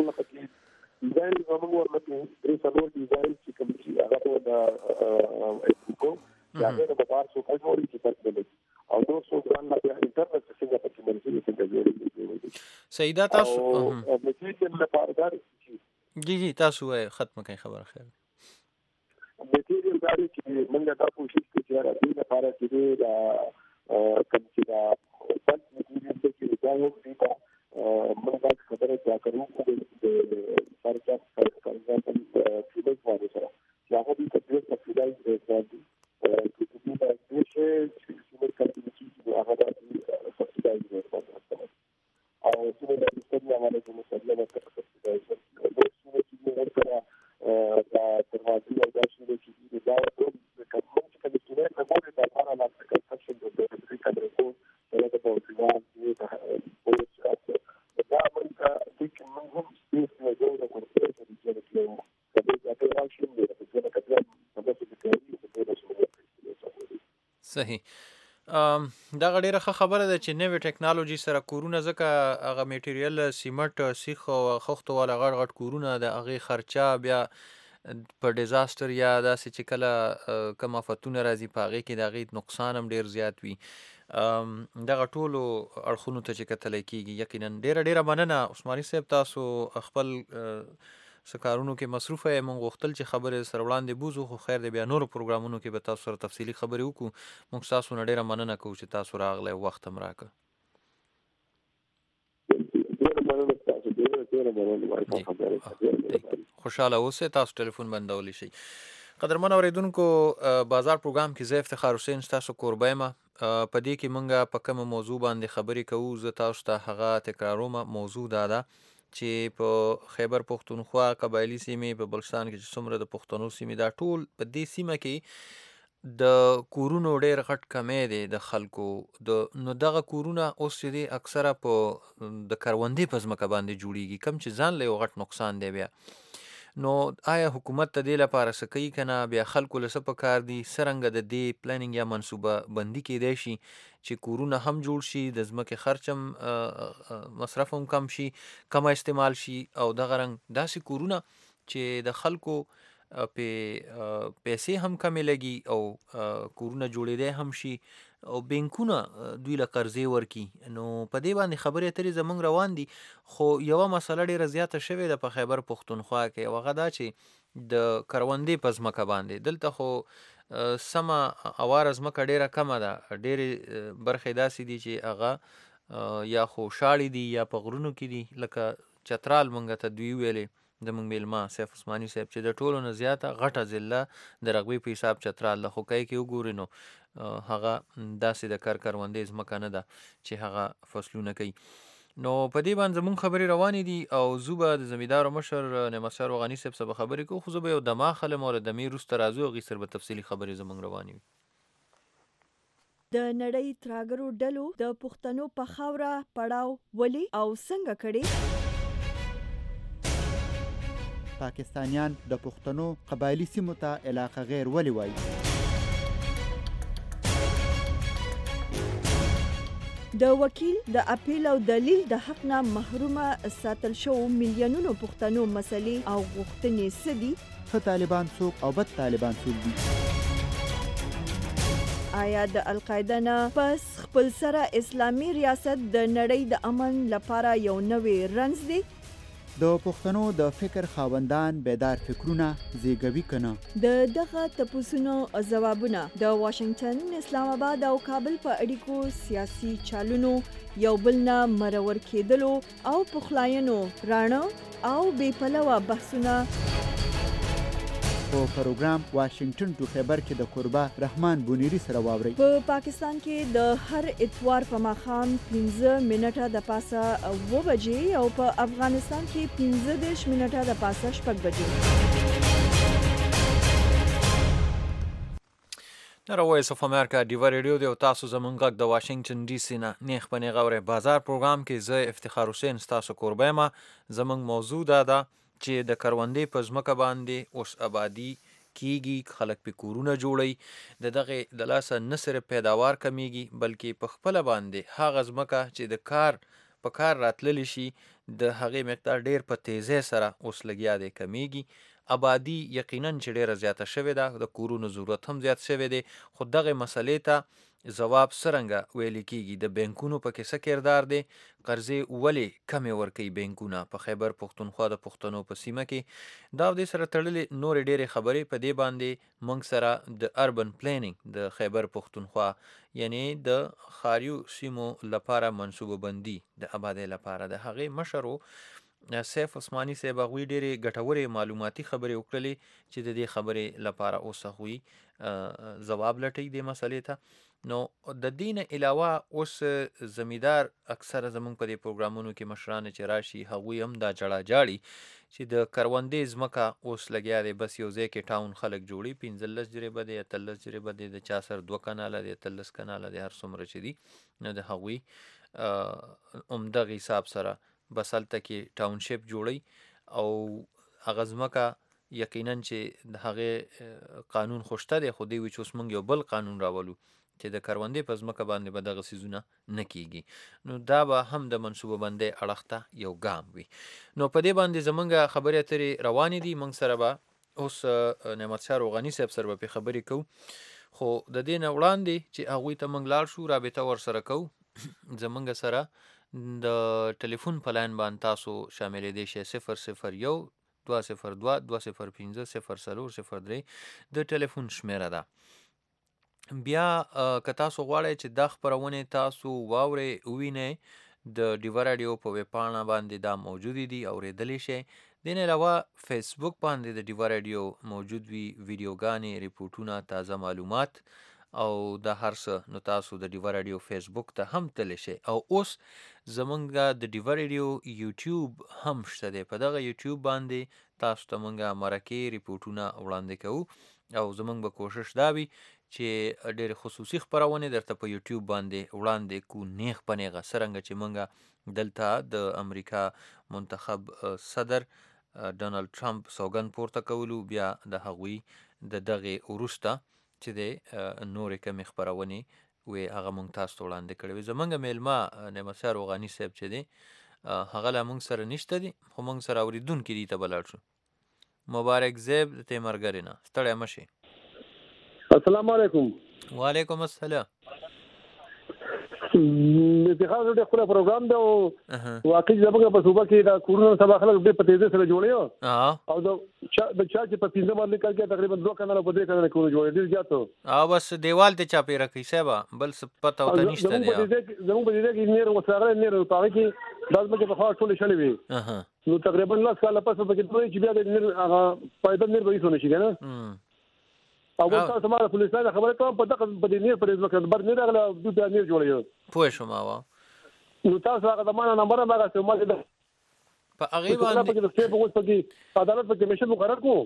الله پکې ډیزاین زموږ ورته درې څلور ډیزاین چې کوم چې هغه د کو هغه د بازار څخه جوړې چې ترڅو او نو څو ځان لا انټرنیټ څخه پکې منځي څنګه جوړې سیدا تاسو او میټیریل لپاره دا جی جی تاسو ختم کړئ خبره خیر میټیریل دا چې موږ دا کوشش کوو چې راځي لپاره چې دا کوم چې دا بل میټیریل چې دا یو دی موږ دا خبره دا کوو چې سرچا څنګه څنګه فیډبیک باندې سره چې هغه دې تدریس په فیډبیک باندې چې دې دا چې څنګه کړي چې هغه د سبسایډ ورکړي او څنګه د استاد باندې کوم څه نه کوي دا دروازې او دا شی چې دا ټول کوم چې کله چې نه کومه د لپاره لا څه کنسټرکشن د دې کډر کو سره د پوزیشن او دا امریکا چې موږ هم سپیس نه جوړ کړو چې د کلو د دې اټراشن دی چې دا کله په دې کې کوي صحیح دا غډیره ښه خبره ده چې نوې ټیکنالوژي سره کورونه ځکه هغه میټیریل سیمټ سیخ او خښتو والا غړ غړ کورونه د هغې خرچه بیا په ډیزاستر یا داسې چې کله کوم آفتونه راځي په هغې کې د هغې نقصان هم ډېر زیات وي دغه ټولو اړخونو ته چې کتلی کېږي یقینا ډېره ډېره مننه عثماني صاحب تاسو خپل څه کارونو کې مصروفه یې موږ غوښتل چې خبرې سره وړاندې بوځو خو خیر دی بیا نورو پروګرامونو کې به تاسو سره تفصیلي خبرې وکړو موږ ستاسو نه ډېره مننه کوو چې تاسو راغلی وخت هم راکړه خوشحاله اوسئ تاسو ټلیفون بندولی شئ قدرمن اورېدونکو بازار پروګرام کې زه افتخار حسین ستاسو کوربه یم په دې کې موږ په کومه موضوع باندې خبرې کوو زه تاسو ته هغه تکرارومه موضوع دا ده چې په خیبر پښتونخوا قبایلي سیمې په بلوچستان کې چې څومره د پښتنو سیمې دا ټول په دې سیمه کې د کورونو ډېر غټ کمی دی د خلکو د نو دغه کورونه اوس چې دی اکثره په د کروندې په ځمکه باندې جوړیږي کم چې ځان له یو غټ نقصان دی بیا نو آیا حکومت ته دې لپاره څه کوي که نه بیا خلکو له څه پکار دي څرنګه د دې پلانینګ یا منصوبه بندي کیدی شي چې کورونه هم جوړ شي د ځمکې خرچ هم مصرف هم کم شي کمه استعمال شي او دغه رنګ داسې کورونه چې د خلکو په پیسې هم کمې لګي او کورونه جوړېدی هم شي او بینکونه دوی له قرضې ورکړي نو په دې باندې خبرې اترې زموږ روان دي خو یوه مسله ډېره زیاته شوې ده په خیبر پښتونخوا کې او هغه دا چې د کروندې په ځمکه باندې دلته خو سمه اواره ځمکه ډېره کمه ده ډېرې برخې داسې دي چې هغه یا خو شاړې دي یا په غرونو کې دي لکه چترال موږ ته دوی ویلې زموږ میلمه سیف عثماني صاحب چې د ټولو نه زیاته غټه ضلع د رغبې په حساب چترال ده خو که یې کې وګورې نو هغه داسې د کر کروندې ځمکه نه ده چې هغه فصلونه کوي نو په دې باندې زموږ خبرې روانې دي او زه به د زمیندارو مشر نعمت شاه روغاني صاحب سره به خبرې کوو خو زه به یو دمه اخلم او له دمې وروسته راځو هغې سره به تفصیلي خبرې زموږ روانې وي د نړۍ تراګرو ډلو د پښتنو په خاوره پړاو ولې او څنګه کړي پاکستانیان د پښتنو قبایلی سیمو ته علاقه غیر ولې وایي د وکیل د اپیل او دلیل د حق نه محرومه ساتل شو میلیونونو پښتنو مسلې او غوښتنې څه دي ښه طالبان څوک او بد طالبان څوک دي آیا د القاعده نه پس خپل سره اسلامي ریاست د نړۍ د امن لپاره یو نوې رنځ دی د پښتنو د فکر خاوندان بیدار فکرونه زیږوي کنه د دغه تپوسونو ځوابونه د واشنگټن اسلام آباد او کابل په اړیکو سیاسي چالونو یو بل نه مرور کېدلو او پخلاینو راڼه او بې پلوه بحثونه په پروګرام واشنگټن ټو خیبر کې د قربا رحمان بونیری سره واوري په پاکستان کې د هر اتوار په ماښام پنځه منټه د پاسه اوه بجې او په افغانستان کې پنځه دېرش منټه د پاسه شپږ بجې نره وایس اف امریکا ډیوا ریډیو دی او تاسو زمونږ غږ د واشنگټن ډي سي نه نیغ په نیغه اورئ بازار پروګرام کې زه افتخار حسین ستاسو کوربه یم زمونږ موضوع دا ده چې د کروندې په ځمکه باندې اوس آبادي کیږي خلک په کورونه جوړي د دغه د لاسه نه صرف پیداوار کمیږي بلکې په خپله باندې هغه ځمکه چې د کار په کار راتللی شي د هغې مقدار ډیر په تیزی سره اوس لګیا دی کمیږي. آبادي یقینا چې ډیره زیاته شوې ده، د کورونو ضرورت هم زیات شوی دی، خو دغه مسلې ته ځواب څرنګه ویل کېږي؟ د بینکونو پکې څه کردار دی؟ قرضې ولې کمې ورکوي بینکونه په خیبر پښتونخوا د پښتنو په سیمه کې؟ دا دې سره تړلې نورې ډېرې خبرې په دې باندې موږ سره د اربن پلانینګ د خیبر پښتونخوا یعنی د ښاریو سیمو لپاره منصوبه بندي د آبادۍ لپاره د هغې مشر و سیف عثماني صاحب، هغوی ډېرې ګټورې معلوماتي خبرې وکړلې چې د دې خبرې لپاره اوس هغوی ځواب لټوي دې مسلې ته. نو د دې نه علاوه اوس زمیندار اکثره زموږ په دې پروګرامونو کې مشران چې راشي هغوی هم دا جړه جاړي چې د کروندې ځمکه اوس لګیا دی، بس یو ځای کې ټاون خلک جوړي، پنځلس جریبه دی، اتلس جریبه دی، د چا سر دوه کناله دی، اتلس کناله دی، هر څومره چې دي نو د هغوی همدغه حساب سره بس هلته کې ټاونشپ جوړي او هغه ځمکه یقینا چې د هغې قانون خو شته دی، خو دوی وایي چې اوس موږ یو بل قانون راولو چې د کروندې په ځمکه باندې به دغه څیزونه نه کیږي. نو دا به هم د منصوبه بندۍ اړخ ته یو ګام وي. نو په دې باندې زمونږ خبرې اترې روانې دي، موږ سره به اوس نعمت شاه روغاني صاحب سره به پرې خبرې کوو، خو د دې نه وړاندې چې هغوی ته موږ لاړ شو رابطه ورسره کوو. زمونږ سره د ټلیفون په لاین باندې تاسو شاملېدی شئ صفر صفر یو دوه صفر دوه دوه صفر پنځه صفر څلور صفر درې د ټلیفون شمیره ده. بیا که تاسو غواړئ چې دا خپرونې تاسو واورئ ووینئ، د ډیوه راډیو په ویب پاڼه باندې دا موجودې دي، اورېدلی شئ. دې نه علاوه فیسبوک باندې د ډیوه راډیو موجود وي، ویډیوګانې، ریپورټونه، تازه معلومات او دا هر څه، نو تاسو د ډیوه راډیو فیسبوک ته هم تللی شئ. او اوس زمونږ د ډیوه راډیو یوټیوب هم شته دی، په دغه یوټیوب باندې تاسو ته مونږ مرکې ریپورټونه وړاندې کوو او زمونږ به کوشش دا وي چې ډېرې خصوصي خپرونې درته په یوټیوب باندې وړاندې کو نیغ په نیغه، څرنګه چې مونږ دلته د امریکا منتخب صدر ډونالډ ټرمپ سوګند پورته کولو، بیا د هغوی د دغې وروسته چې دی نورې کمې خپرونې وې هغه مونږ تاسو ته وړاندې کړې وې. زمونږ میلمه نعمت شاه روغاني صاحب چې دی هغه لا مونږ سره نشته دی، خو مونږ سره اورېدونکي دي ته به لاړ شو. مبارک زیب د تیمرګرې نه، ستړی مه شئ. السلام علیکم. وعلیکم السلام. افتخار ډېر ښکلی پروګرام دی او واقعي زموږ په صوبه کې دا کورونه سبا خلک ډېر په تیزۍ سره جوړوي او د چا د چا چې په پنځه باندې کال کې تقریبا دوه کناله په درې کناله کورونه جوړوي، ډېر زیات او بس دیوال ته چاپېره کوي صاحبه، بل څه پته ورته نشته دی. زموږ په دې کې نیر ورته راغلی، نیر په هغه کې دا ځمکې پخوا ټولې شلې وي، نو تقریبا لس کاله پس پکې دوی چې بیا د نیر هغه پایده نیر به هېڅ ونه شي که نه. او بل تاسو ما د پولیسانو خبرې کوم په دغه په دې نیر په دې ځمکه بر نیر راغلی او دوی بیا نیر جوړوي. پوه شوم. اوا نو تاسو هغه د ما نه نمبر هم هغسې ما چې په هغې باندې د سټیپ اوس پکې عدالت په کمیشن مقرر کړو.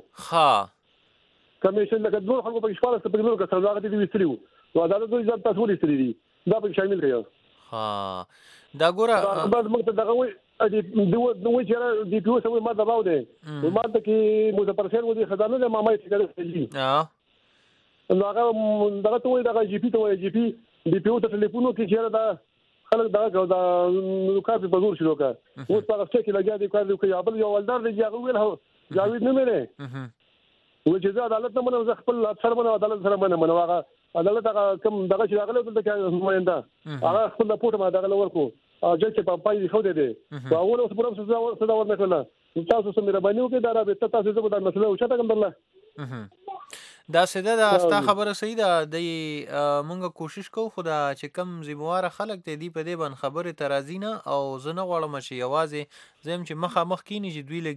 ښه کمیشن لکه نور خلکو پکې شپاړس پکې نور کسان هغه دې ویستلي وو، نو عدالت دوی ځان تاسو ولې ایستلي دي، دا پکې شامل کړئ. ها دا ګوره بعد موږ ته دغه وایي دوی وایي چې ډي پي او سره ما دباو دی، ما ته کې مظفر حسین ودي خزانه دی، ماما یې ټیکر نو هغه دغه ته وایي دغه جي پي ته وایي، جي پي ډي پي او ته ټلیفون وکړي چې دا خلک دغه کوي دا نو کار په زور شروع کړه. اوس په هغه څه کې لګیا دي کار کوي. یا بل یو ولدار دی هغه ویل هو جاوید نه مې وایي چې زه عدالت نه منم، زه خپل افسر منم، عدالت سره منم. نو هغه عدالت هغه کوم دغه چې راغلی دلته کې نماینده هغه خپل رپورټ ما دغه ورکو او جج چې په پای خو دی نو اول اوس پرم سزا سزا ورنه کړله. تاسو سم مهرباني وکړئ دا رابطه تاسو زه به دا مسله وشته کوم درله دا سده دا ستا خبره صحیح ده. د مونږ کوشش کوو خو دا چې کم ذمهواره خلک دی دی په دې باندې خبرې ته راځي نه، او زه نه غواړم چې یوازې زه یم چې مخامخ کینی چې دوی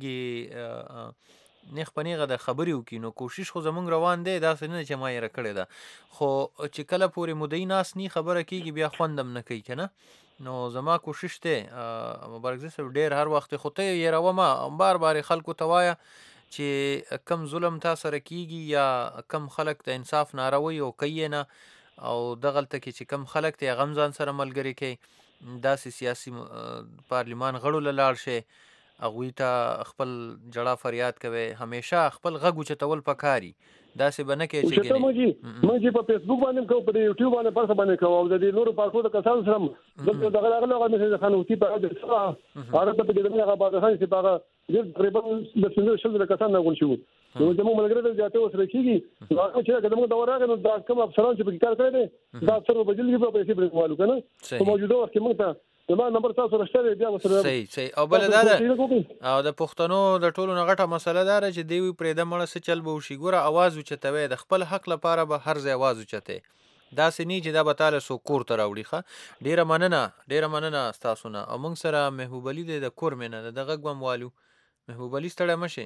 لګي نیغ په نیغه د خبرې وکړي. نو کوشش خو زمونږ روان دی، داسې نه چې ما یې کړې ده، خو چې کله پورې مدعي ناست نی خبره کېږي بیا خوند هم نه کوي که نه. نو زما کوشش دی مبارک زی صاحب ډېر هر وخت خو ته یې هېرومه، بار بار خلکو ته وایه چې کم ظلم تا سره کیږي یا کم خلک ته انصاف ناروي او کوي نه، او دغلته کې چې کم خلک ته غم ځان سره ملګری کوي، داسې سیاسي پارلیمان غړو له لاړ شي هغوی ته خپل جړه فریاد کوي، همیشه خپل غږ اوچتول پکاري. داسې به نه کوي چې ګینې موږ چې په فیسبوک باندې کوو، په یوټیوب باندې پرسه باندې کوو، او د دې نورو پارټو د کسانو سره دلته دغه هغه هغه مسیج خانوتی په اړه څه هغه ته په دې باندې هغه پاکستان چې هغه ډېر تقریبا د څلور شل د کسان نه غول شو. نو زموږ ملګری ته ځاته اوس راکېږي هغه چې قدمه دا ورغه نو دا کوم افسران چې په کار کوي دا افسر په جلدی په پیسې برېښوالو کنه په موجوده وخت کې موږ ته زما نمبر تاسو راشته بیا وسره صحیح صحیح. او بل دا او د پښتنو د ټولو نغټه مسله دا چې دی پرې د مړه څه چل به وشي. ګوره اواز اوچتوي، د خپل حق لپاره به هر ځای اواز اوچته، داسې نه چې دا به تعالی سو کور ته راوړي. ښه ډیره مننه ډیره مننه تاسو نه. او موږ سره محبوب علي دی د کور مینه د غږ بم والو. محبوب علي ستړی مشه.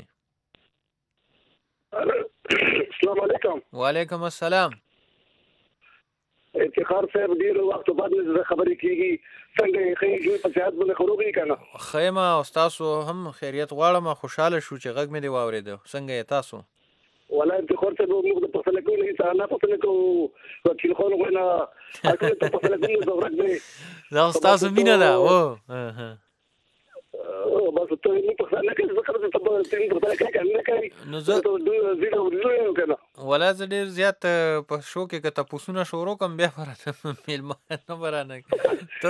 السلام علیکم. وعلیکم السلام. افتخار صاحب ډیر وخت بعد زه خبرې کیږي، څنګه خیر جوړ په صحت باندې خروغي کنه؟ خیمه او تاسو هم خیریت غواړم، خوشاله شو چې غږ مې دی واورېده. څنګه یې تاسو؟ ولا افتخار صاحب موږ د پښتنو کې نه ځان پښتنو کو وکیل خو نه نه اته په پښتنو کې زورک دی. دا تاسو مینه ده او بس ته نه پښتنه کې ذکر ته په تین په تل کې نه کوي. نو زه زیاده ولې کنه ولا زه ډیر زیات په شو کې که تاسو نه شروع کوم بیا فرته میلمه نه برانه ته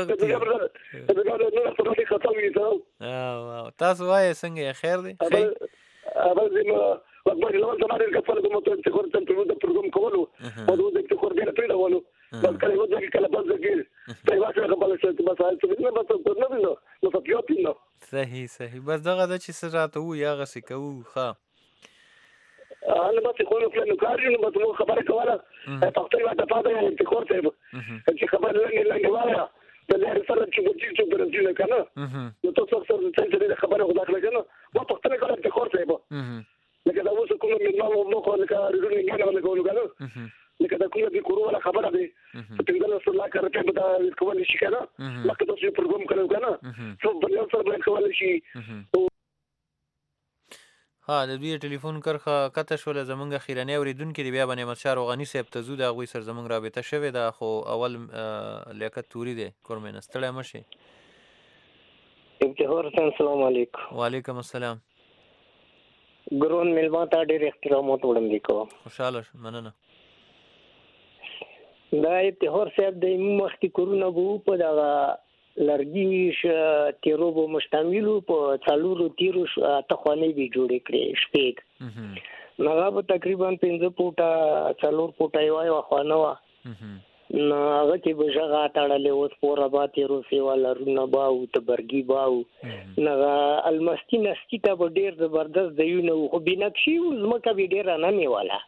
تاسو وایي څنګه خیر دی؟ اول زما وقبل لو انت ما تلقى فرق موتور تخور تنتظر البرنامج كله ودودك تخور بينا بينا ولو بس كان يقول لك كلا بس كده طيب عشان قبل شويه بس عايز تبينا بس قلنا بينا مصفياتنا صحیح صحیح. بس دغه د چې سراته وو یا غسی کوو. ښه انا بس يقولوا في النكاري بس مو خبرك ولا تقطيع بعد فاضي تخور تيبو انت خبر لنا اللي وايا ده رساله تشوف تشوف برازيل كان نو تصور تنزل خبره داخله كان ما تقتنع ولا تخور تيبو لکه دا اوس کوم من ما مو خو لکه رجل نه ولا کوم غلو لکه دا کوم دي کورو ولا خبره دي څنګه رسول الله کرته بدا کول شي کنه لکه تاسو پروګرام کړو کنه څو بل څه بل کول شي. ها د دوی ټلیفون کرخه کته شول زمونږ خیرنی اوریدونکو دی بیا باندې مشار غنی صاحب ته زو دا غوي سر زمونږ رابطه شوه دا خو اول لیاقت توري دی کورمن استړی مشه. ابتهار السلام علیکم. وعلیکم السلام. ګرون ملما ته ډېر احترامات وړاندې کوم. خوشاله مننه. دا ابتهار صاحب د مخکې کورونه بو په دا لرګي تیرو بو مشتمل په څلورو تیرو ته خانه به جوړې کړې شپږ نغه په تقریبا پنځه فوټه څلور فوټه یو خانه وا نو هغه کې به ژغه تاړلې اوس پورا با تیرو سیواله رونه باو ته برګي باو نغه المستی نستی ته به ډیر زبردست دی نو خو بنقشي زمکه به ډیر نه میواله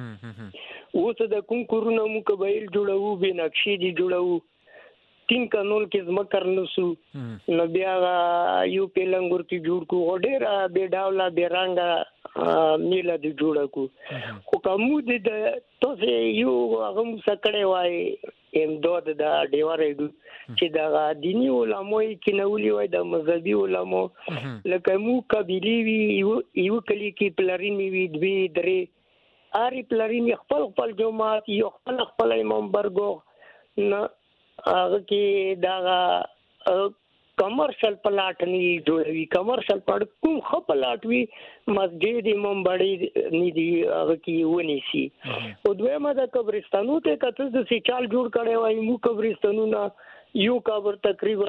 اوس د کوم کورونه مو کبایل جوړو بنقشي دي جوړو تین قانون کې زمکر نسو نو بیا یو پیلنګور کې جوړ کو ډیر به ډاولا به رنګ میلا دی جوړ کو خو کوم د تاسو یو هغه مسکړې وای ام دود دا دیوارې چې دا دینی علماء کې نولي وای د مذهبي علماء لکه مو قبيلي وی یو کلی کې پلرینی وی دوی درې اری پلرینی خپل خپل جماعت یو خپل خپل امام برګو نه هغه کې دا کمرشل پلاټ نه جوړوي کمرشل پلاټ کوم خ پلاټ وی مسجد امام باندې نه دی هغه کې ونی سي او دوی ما د قبرستانو ته کته د سچال جوړ کړي وای مو قبرستانو نه یو قبر تقریبا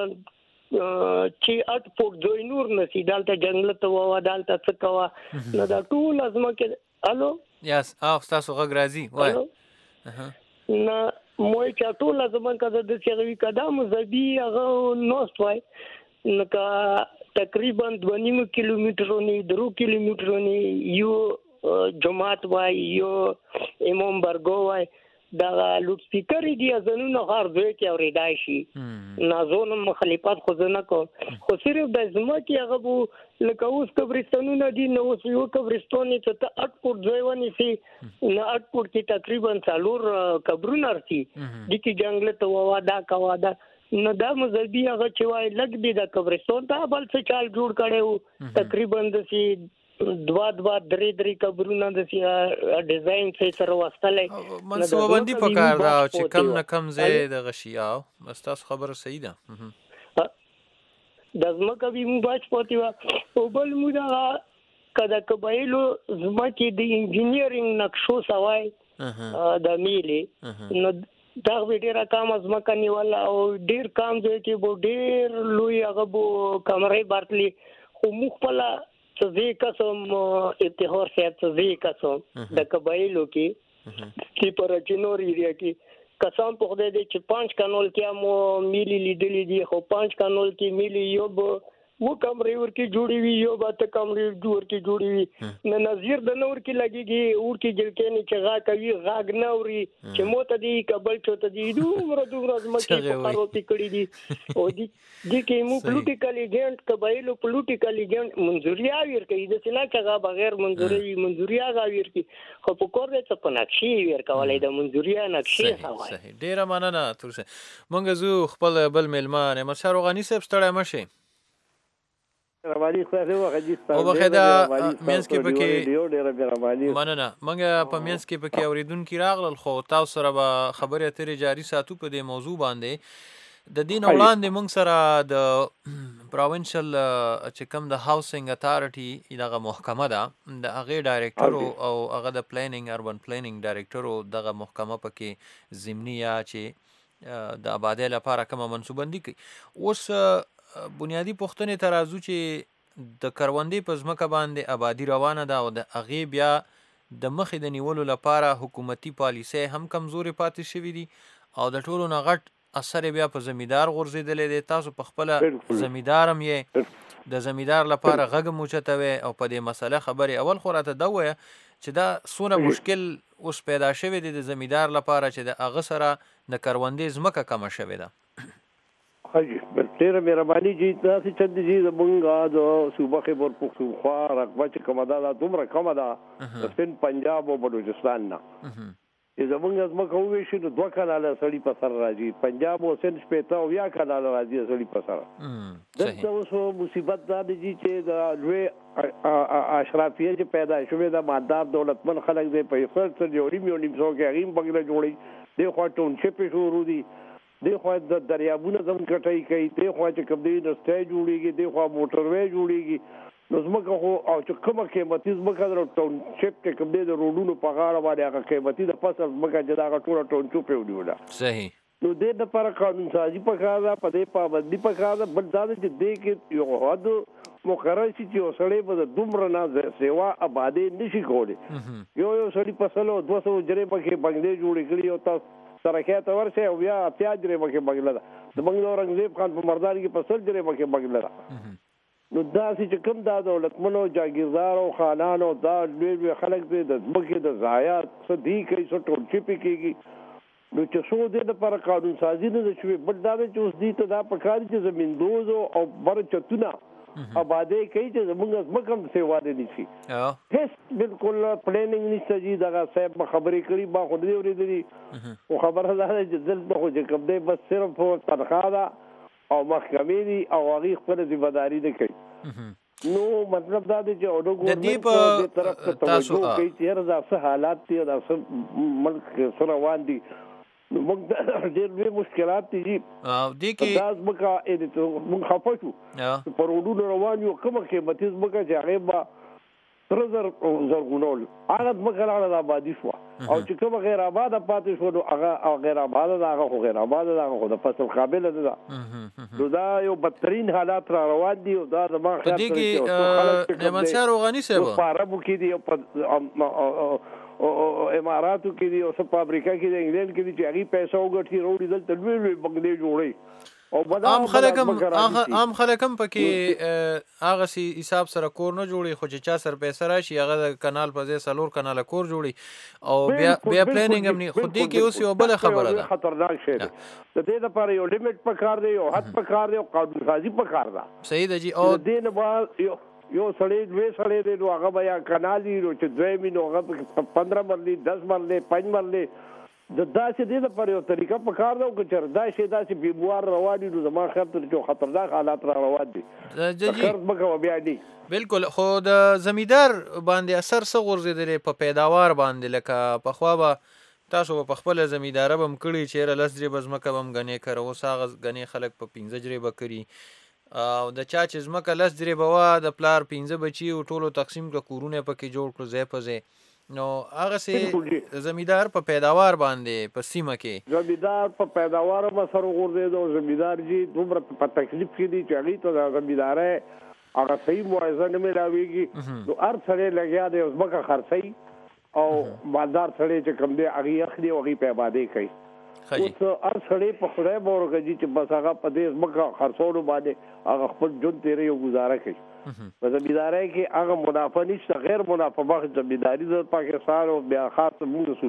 چې اټ فوټ دوی نور نسی دالته جنگل ته و دالته څه کوا نه دا ټول ازما کې الو یس اف تاسو غږ راځي وای نه موي چاټول زمون کده د چغوي کده مزبي هغه نوست وای نکا تقریبا دوه نیم کیلومترونی درو کیلومترونی یو جماعت وای یو امام برګو وای دا لوډ سپیکر دی ازنو هر ځای کې اوریدای شي نازون مخالفت خو نه کو خو صرف د زما کې هغه بو لکه اوس قبرستانونه دي نو اوس یو قبرستان ته اټ فوټ ځای ونی سي نه اټ فوټ کې تقریبا څلور قبرونه ارتي د کی جنگل ته وادا کوادا نو دا مزبي هغه چې وای لګ دی د قبرستان ته بل څه چال جوړ کړو تقریبا د سي دوا دوا درې درې قبرونه د سي ډیزاین څخه سره واستلې منصوبه بندي پکار دا چې کم نه کم زه د غشیا بس تاسو خبره صحیح ده د ځمکه به مو باج پاتې وه او بل مو دا که د قبایلو ځمکې د انجینیرینګ نقشو سوای د میلې نو دا به ډیره کم ځمکه نیوله او ډیر کم ځای کې به ډیر لوی هغه به کمرې برتلي خو موږ خپله څه ځای کسم ابتخار صاحب څه ځای کسم د قبایلو کې چې په رچنور ایریا کې کسان په خدای دی چې پنځ کانول کې مو میلې لیدلې دي خو پنځ کانول کې میلې یو به و کمرې ورکی جوړی وی یو باته کمرې ورکی جوړی وی نه نظیر د نور کې لګيږي اور کې جلکې نه چغا کوي غاګ نه اوري چې موته دی قبل چوته دی دومره دومره زمکه په کارو پکړی دي او دي دي کې مو پولیټیکل ایجنټ قبایلو پولیټیکل ایجنټ منځوریا ورکړي د سنا چغا بغیر منځوري منځوریا غاویر کی خو په کور دې څه په نقشي ورکولای د منځوریا نقشي هوا صحیح ډیره مننه ترسه مونږ زو خپل بل ملمان مسار غنی صاحب ستړی مشه رمانی خو هغه وخت او بخدا مینس کې پکې مننه منګه په مینس کې پکې اوریدونکو راغلل خو تاسو سره به خبرې اترې جاری ساتو په دې موضوع باندې د دین وړاندې موږ سره د پروینشل چې کوم د هاوسینګ اتارټي دغه محکمه ده د هغه ډایریکټر او هغه د پلانینګ اربن پلانینګ ډایریکټر دغه محکمه پکې ضمنیا چې د آبادی لپاره کومه منصوبندي کوي اوس بنیادی پوښتنې ترازو چې د کروندې په ځمکه باندې آبادی روانه ده او د هغې بیا د مخې د نیولو لپاره حکومتي پالیسۍ هم کمزورې پاتې شوي دي او د ټولو نه غټ اثر یې بیا په زمیندار غورځېدلی دی تاسو په خپله زمیندار هم یې د زمیندار لپاره غږ هم اوچتوئ او په دې مسله خبرې اول خو راته دا ووایه چې دا څونه مشکل اوس پیدا شوی دی د زمیندار لپاره چې د هغه سره د کروندې ځمکه کمه شوې ده حاجی ډیره مهرباني چې تاسو چې د دې زمونږه د صوبه خیبر پختونخوا رقبه چې کومه ده دومره کمه ده د سند پنجاب او بلوچستان نه چې زمونږ ځمکه وویشي نو دوه کاله سړي په سر راځي پنجاب او سند شپېته او یا کاله راځي سړي په سر دلته اوس مصیبت دا دی چې د لوی اشرافیه چې پیدا شوې ده مالدار دولتمن خلک دی په فرص سره جوړي میو نیم سو کې هغه بغله جوړي دی خو ټاونشپ شروع دي دی خو د دریابونو زم کټای کوي دی خو چې کوم دی رستې جوړیږي دی خو موټروي جوړیږي نو زموږ خو او چې کومه قیمتي زموږ د ټاونشپ کې کوم دی د روډونو په غاړه باندې هغه قیمتي د فصل زموږ چې دا ټول ټاونشپ ونیوله صحیح نو دې د پر قانون سازي په کار ده په دې پابندي په کار ده بل دا چې دې کې یو حد مقرر شي چې وسړې په دومره نه سیوا آبادی نشي کولی یو یو سړي فصل او دوه سوه جرې پکې بنگلې جوړې کړي او تاسو سرکه ورشه او بیا پیاجره مکه بغله ده د بنگلور اورنګزیب خان په مردان کې په سر جره مکه بغله ده نو دا چې کوم دا دولتمنو جاگیردار او خانان او دا ډېر خلک دې د مکه د ضایعات څه دی کوي څه ټول چی پکېږي نو چې څو دې د پر قانون سازي نه شوي بل دا چې اوس دې ته دا پکاري چې زمیندوز او برچتونه آبادی کوي چې زموږ مکم سیوا دي نشي هیڅ بالکل پلانینګ نشته جی دا صاحب خبرې کړي با خو دې ورېدلې او خبره ده چې دلته خو چې کوم دی بس صرف تنخواه ده او محکمې دي او هغه خپل ذمہداري نه کوي نو مطلب دا دی چې اورو ګورنمنت په طرف ته توجه کوي چې هر څه حالات دي دا ملک سره روان دي نو موږ ډېر لوی مشکلات دي او دي کې تاسو مکه اې موږ خپه شو پر وډو روان یو کومه کې متیز مکه چې هغه با تر زر زرغونول هغه مکه لاله آبادی شو او چې کومه غیر آباد پاتې شو نو هغه غیر آباد ده هغه غیر آباد ده هغه د فصل قابل ده نو دا یو بدترین حالات را روان دي او دا د ما خیال دي کې نعمت شاه روغانی صاحب په عربو کې دي او اماراتو کې دي او سب امریکا کې دي انګلند کې دي چې هغه پیسې وګټي وروړي دلته لوی لوی بنگلې جوړي او عام خلک هم عام خلک هم پکې هغه سي حساب سره کور نه جوړي خو چې چا سر پیسې راشي هغه د کانال په ځای سلور کانال کور جوړي او بیا بیا پلانینګ هم نه خو دې کې اوس یو بل خبره ده خطرناک شی ده د دې لپاره یو لیمټ پکار دی او حد پکار دی او قانون سازي پکار ده صحیح ده جی او دې نه بعد یو یو سړی دوی سړی دی نو هغه بیا کانالي نو چې دوی مینو هغه پندرہ مرلې دس مرلې پنځ مرلې د داسې دی لپاره یو طریقه په کار ده چې چر دا شي داسې بیموار رواني نو زما خیال ته چې خطرناک حالات را روان دي خرڅ مکه بیا دي بالکل خو د زمیندار باندې اثر څه غورځېدلی په پیداوار باندې لکه پخوا به تاسو په خپل زمینداره بم کړی چې لس جریبه ځمکه بم غنې کړه اوس هغه غنې خلک په پنځه جریبه کړي او د چا چې ځمکه لس درې به وه د پلار پنځه بچي او ټولو تقسیم کړه کورونه پکې جوړ کړو ځای په ځای نو هغسې زمیندار په پیداوار باندې په سیمه کې زمیندار په پیداوار به سر وغورځېد او زمیندار جي دومره په تکلیف کې دي چې هغوی ته د زمیندارۍ هغه صحیح معاوضه نه میلاویږي نو هر سړی لګیا دی ځمکه خرڅوي او مالدار سړی چې کوم دی هغې اخلي او هغوی په ابادۍ کوي اوس هر سړی په خدای به ورکړي چې بس هغه په دې ځمکه خرڅولو باندې هغه خپل ژوند تېروي او ګزاره کوي په زمیندارۍ کې هغه منافع نشته غیر منافع بخش زمینداري د پاکستان او بیا خاص زموږ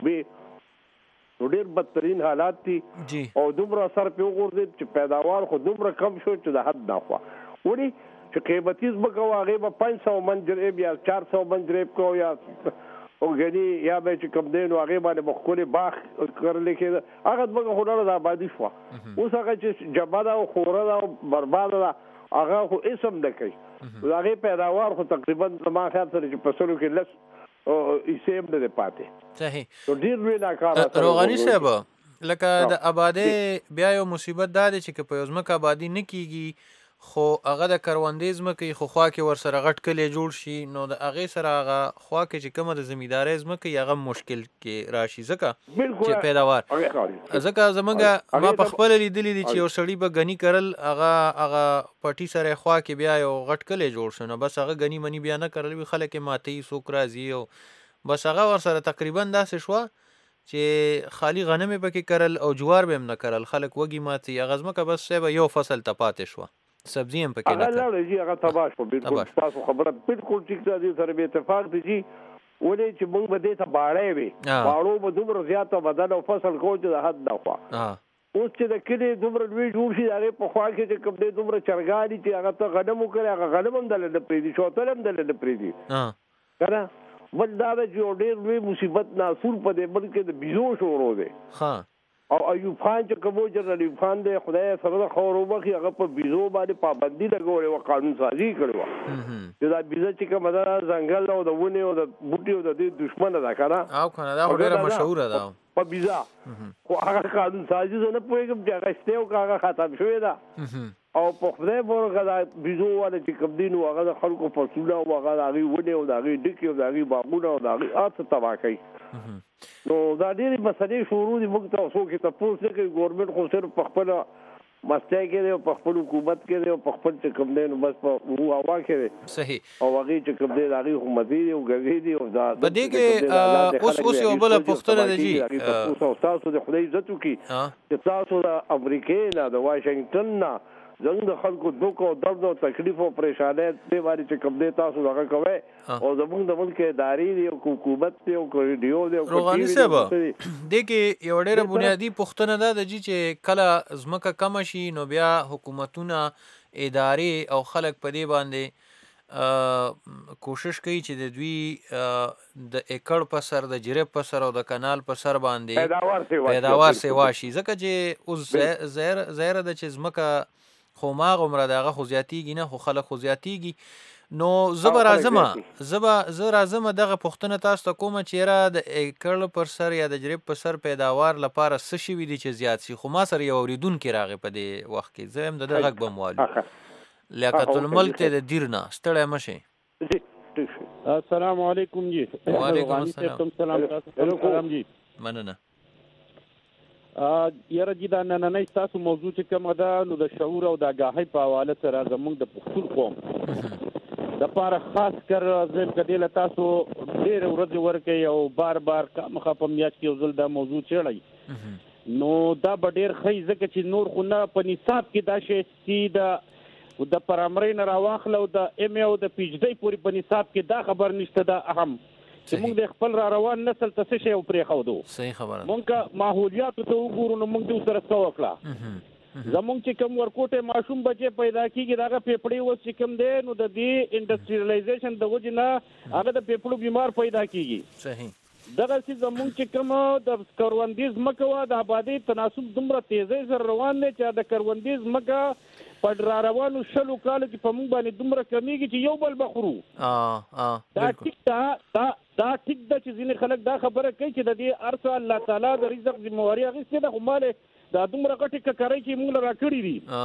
صوبې نو ډېر بدترین حالات دي او دومره اثر پرې وغورځېد چې پیداوار خو دومره کم شو چې د حد نه خوا ولې چې قیمتي ځمکه وه هغې به پنځ سوه من جریب یا چار سوه من جریب کو یا اوګني یا به چې کوم دی نو هغې باندې به ښکلې باغ کرلی کېده هغه ځمکه خو ډېره د آبادي شوه اوس هغه چې جبه ده او خوره ده او برباده ده هغه خو اسم نه کوي هغې پیداوار خو تقریبا زما خیال سره چې په سلو کې لس حصې هم نه دی پاتې صحیح نو ډېر لوی ناکاره روغاني صاحب لکه د آبادۍ بیا یو مصیبت دا دی چې که په یو ځمکه آبادي نه کېږي خو هغه د کروندې ځمکې خو خوا کې ورسره غټ کلی جوړ شي نو د هغې سره هغه خوا کې چې کومه د زمیندارۍ ځمکه هغه مشکل کې راشي ځکه چې پیداوار ځکه زمونږ ما په خپله لیدلي دي چې یو سړي به ګني کرل هغه هغه پټي سره خوا کې بیا یو غټ کلی جوړ شو نو بس هغه ګني مني بیا نه کرل وي خلک یې ماتوي څوک راځي او بس هغه ورسره تقریبا داسې شوه چې خالي غنم یې پکې کرل او جوار به هم نه کرل خلک وږي ماتوي هغه ځمکه بس صاحب یو فصل ته پاتې شوه سبزی هم پکې نه هغه لاړه جي هغه تباه شو بالکل تاسو خبره بالکل ټیک ده دې سره به اتفاق دي جي ولې چې موږ به دې ته باړې وي باړو به دومره زیاته بدل او فصل کو چې د حد نه خوا اوس چې د کلي دومره لوی جوړ شي هغې په خوا کې چې کوم دی دومره چرګان چې هغه ته غنم وکړي هغه غنم هم دله نه پرېږدي شوتل هم دله نه پرېږدي که نه بل دا ده چې یو ډېر لوی مصیبت ناسور په دې ملک کې د بیزو شروع دی او ایوب خان چې کوم جنرال ایوب خان دی خدای سره د خور وبخي هغه په بیزو باندې پابندي لګولې وه قانون سازي کړې وه چې دا بیزه چې کومه ده ځنګل او د ونې او د بوټي او د دې دشمنه ده که نه او که نه دا خو ډېره مشهوره ده په بیزه خو هغه قانون سازي زه نه پوهېږم چې هغه شته او که هغه ختم شوې ده او په خدای پورې دا بیزو والا چې کوم دی نو هغه د خلکو فصلونه او هغه د هغې ونې او د هغې ډکې او د هغې باغونه او د هغې هر څه تباه کوي نو دا ډېرې مسلې شروع دي موږ ته څوک یې تپوس نه کوي ګورنمنټ خو صرف په خپله مستی کې دی او په خپل حکومت کې دی او په خپل چې کوم دی نو بس په هوا کې دی صحیح او هغې چې کوم دی د هغې خو مزې دي او ګږې دي او دا په دې کې اوس اوس یو بله پوښتنه ده جي تپوس او تاسو د خدای عزت وکړي چې تاسو د امریکې نه د واشنګټن نه زموږ د خلکو دوک او درد او تکلیف او پریشانۍ دې باندې چې کوم دی تاسو هغه کوئ او زموږ د ملک ادارې دي او حکومت دی او ریډیو دی او روغاني صاحب دې کې یوه ډېره بنیادي پوښتنه دا ده جي چې کله ځمکه کمه شي نو بیا حکومتونه ادارې او خلک په دې باندې کوشش کوي چې د دوی د ایکړ په سر د جریب په سر او د کانال په سر باندې پیداوار سیوا شي ځکه چې اوس ظاهره ده چې ځمکه خو ما غومره د هغه خو زیاتېږي نه خو خلک خو زیاتېږي نو زه به راځمه زه به زه راځمه دغه پوښتنه تاسو ته کومه چې یاره د ایکړ پر سر یا د جریب پر سر پیداوار لپاره څه شوي دي چې زیات شي خو ما سره یو اورېدونکي راغی په دې وخت کې زه هم د ده غږ به م والو لیاقت الملک دی د دیر نه ستړی مه شئ السلام علیکم جی وعلیکم السلام جی مننه یاره جی دا نننۍ ستاسو موضوع چې کومه ده نو د شعور او د آګاهۍ په حواله سره زموږ د پښتون قوم دپاره خاص کر زه که دې له تاسو ډېرې ورځې ورکوئ او بار بار خامخا په میاشت کې یو ځل دا موضوع څېړئ نو دا به ډېر ښه ځکه چې نور خو نه په نصاب کې دا شی چې د د پرامرۍ نه راواخله او د ایم اے او د پي ایچ ډۍ پورې په نصاب کې دا خبر نشته دا اهم چې موږ د خپل را روان نسل ته څه شی پرېښودو صحیح خبره موږ که ماحولیاتو ته وګورو نو موږ دې ورسره څه وکړه زموږ چې کوم ورکوټی ماشوم بچی پیدا کېږي د هغه پیپړې اوس چې کوم دی نو د دې انډسټریالایزیشن د وجې نه هغه د پیپړو بیمار پیدا کېږي صحیح دغسې زموږ چې کوم د کروندې ځمکه وه د آبادۍ تناسب دومره تیزۍ سره روان دی چې د کروندې ځمکه په را روانو شلو کالو کې په موږ باندې دومره کمیږي چې یو بل به خورو دا ټیک ده دا ټیک ده چې ځینې خلک دا خبره کوي چې د دې هر څه الله تعالی د رزق ذمهواري اخیستې ده خو مالې دا دومره غټې ککرۍ چې موږ له راکړي دي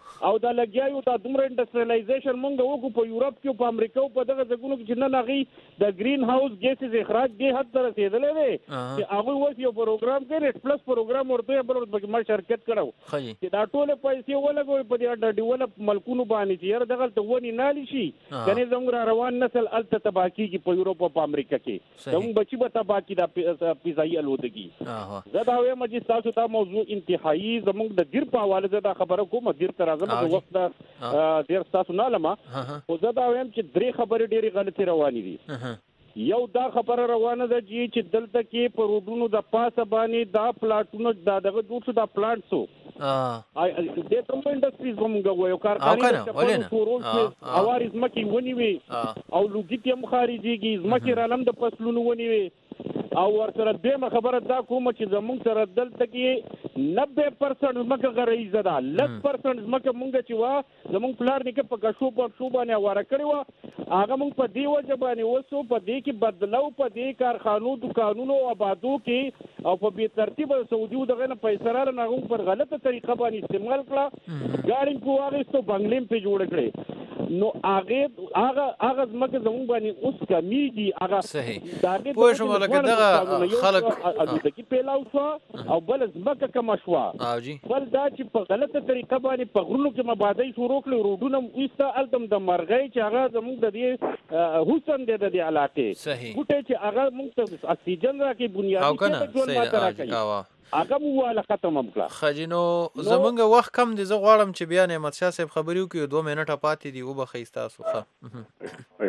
او دا لګیاو دا دومره انډستریالایزیشن مونږ وکړو په یورپ کې په امریکا په دغه ځګونو کې چې نن هغه د گرین هاوس ګیسز اخراج دې حد ته رسیدلې دی چې هغه اوس یو پروګرام کوي ریټ پلس پروګرام ورته بل ورته ما شرکت کړو چې دا ټول پیسې ولګوي په دې ډیولپ ملکونو باندې چې یاره دغه ته ونی نالي شي کني زموږ روان نسل الته تباکی کې په یورپ او په امریکا کې زموږ بچي به تباکی دا فضایي الودګي زه دا وایم چې تاسو ته موضوع انتهایی زموږ د ډیر په حواله زه دا خبره کوم ډیر تر اعظم د وخت دا ډیر تاسو نه لمه او زه دا وایم چې درې خبرې ډېرې غلطي روانې دي یو دا خبره روانه ده چې دلته کې په روډونو د پاسه باندې دا پلاټونو دا دغه دوه دا پلانټ سو ا دې ته انډستریز موږ وایو کارخانه په ټول اوارز مکی ونی وي او لوګیت هم خارجيږي زمکه رالم د فصلونو ونی وي او ورسره دغه خبره دا کوم چې زموږ سره دلته کې نبه پرسنټ زمکه غریزه ده لس پرسنټ زمکه مونږ چې وا زموږ پلار نیکه په کښو په شو باندې واره کړی و هغه مونږ په دی وجه باندې وسو په دې کې بدلو په دې کارخانو دکانونو آبادو کې او په بي ترتیب سعودي دغه نه پیسې را نه غو پر غلطه طریقه باندې استعمال کړه ګاډي کو هغه ستو بنگلیم په جوړ کړي نو هغه هغه هغه زمکه زموږ باندې اوس کمیږي هغه صحیح پوه شو لکه دغه خلک د کی پیلاو شو او بل زمکه کما شو او جی بل دا چې په غلطه طریقه باندې په غرونو کې مبادی شروع کړي روډونه وسته التم د مرغۍ چې هغه زموږ د دې حسن د دې علاقې صحیح ګوټه چې هغه موږ ته اکسیجن راکې بنیادی ژوند ماته راکړي هغه مواله ختم کړه خجینو زمونږ وخت کم دي زه غواړم چې بیا نعمت شاه صاحب خبرې وکړي دوه منټه پاتې دي او به خیستا سوخه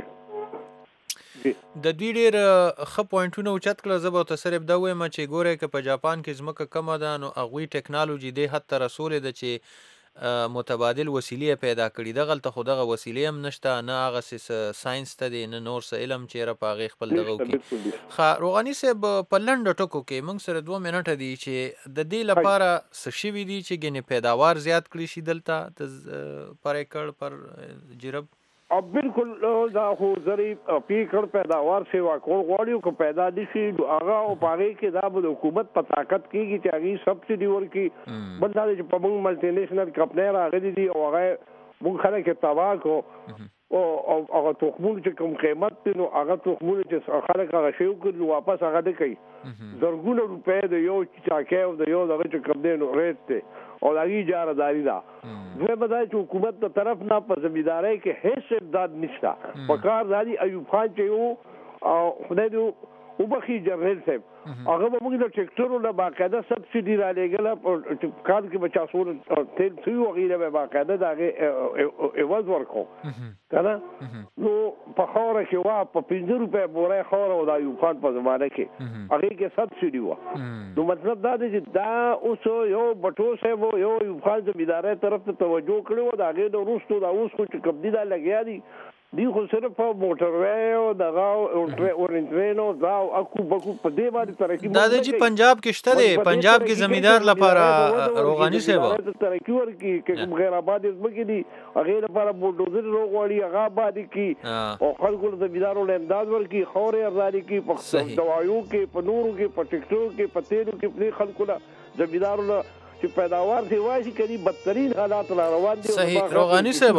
د دوی ډېر ښه پوینټونه اوچت کړل زه به ورته صرف دا ووایم چې ګورئ که په جاپان کې ځمکه کمه ده نو هغوی ټکنالوجي دې حد ته رسولې ده چې متبادل وسیلې پیدا کړي دغلته خو دغه وسیلې هم نشته نه هغه څه ساینس ته دی نه نور څه علم چېرې په هغې خپل دغه وکړي ښه روغاني صاحب په لنډو ټکو کې موږ سره دوه منټه دي چې د دې لپاره څه شوي دي چې ګنې پیداوار زیات کړي شي دلته پر ایکړ پر جرب او بالکل دا خو زری پیکړ پیداوار سیوا کول غواړي کو پیدا دي شي هغه او پاره کې دا د حکومت په طاقت کېږي چې هغه سبسيډي ورکي بل دا چې په موږ ملټي نېشنل کمپنی راغلي دي او هغه موږ خلک تباہ کو او هغه تخمون چې کوم قیمت نو هغه تخمون چې خلک هغه شی وکړي واپس هغه نه کوي زرګونه روپې د یو چاکه او د یو دغه چې کوم دی نو ریټ ته او لګي جاره داری دا دوی بدای چې حکومت ته طرف نه په ځمېداري کې هیڅ امداد نشته په کار داري ایوب خان چې یو او خدای دې وبخي جنرال صاحب هغه به موږ د ټریکټورو نه باقاعده سبسيډي را لېږله په کار کې بچا سور تیل څو وغیره به باقاعده دغه ایواز ورکو کنه نو په خوره کې وا په پنځه روپے بوره خوره او د ایوب خان په زمانه کې هغه کې سبسيډي و نو مطلب دا دی چې دا اوس یو بټو صاحب یو ایوب خان ځمېداري طرف ته توجه کړو دا هغه د روستو دا اوس خو چې کبدي دا لګیا دي دی خو صرف موټر وې او دغه اورنټرینو دا اكو بکو په دې باندې ترقی دا د جی پنجاب کې شته دی پنجاب کې زمیندار لپاره روغاني صاحب ترقی ورکی کوم غیر آباد زمکې دي هغه لپاره بولډوزر روغوړي هغه آباد کی او خلکو د زمیندارو له امداد ورکی خورې ارزادي کی په دوايو کې په نورو کې په ټیکټور کې په تیلو کې په خلکو له زمیندارو له چې پیداوار دی وایي کړي بدترین حالات را روان دي صحیح روغاني صاحب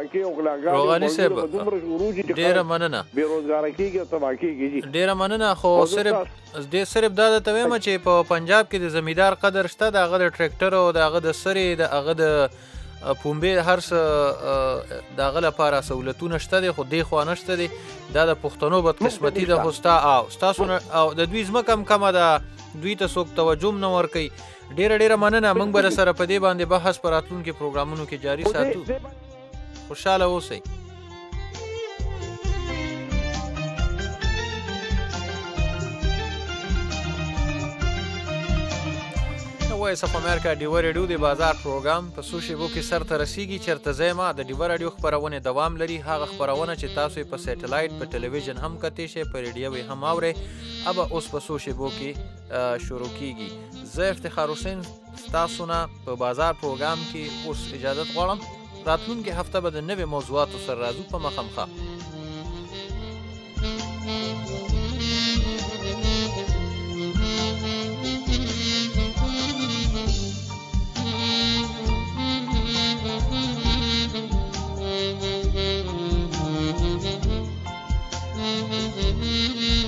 روغاني صاحب ډیره مننه بیروزګار کیږي او تباہ کیږي ډیره مننه خو صرف دې صرف دا ته وایم چې په پنجاب کې د زمیندار قدر شته د هغه د ټریکټر او د هغه د سری د هغه د پومبه هر څه دغه لپاره سہولتونه شته دي خو دې خو نشته دي دا د پښتنو بد قسمتي د هوستا او تاسو او د دوی زمکم کم ده دوی ته څوک توجه نه ور کوي ډیره ډیره مننه موږ به سره په دې باندې بحث پر راتلونکو پروګرامونو کې جاری ساتو خوشاله اوسئ وایس اف امریکا ډیو ریډیو د بازار پروګرام په سوشي بو کې سر ته رسیږي چرته زما د ډیو ریډیو خبرونه دوام لري هغه خبرونه چې تاسو په سټلایټ په ټلویزیون هم کتئ شئ په ریډیو هم اورئ ابا اوس په سوشي بو کې شروع کیږي زه افتخار حسین تاسو نه په بازار پروګرام کې اوس اجازه غواړم راتلونکي هفته به د نوې موضوعاتو سره راځو په مخامخ Thank you.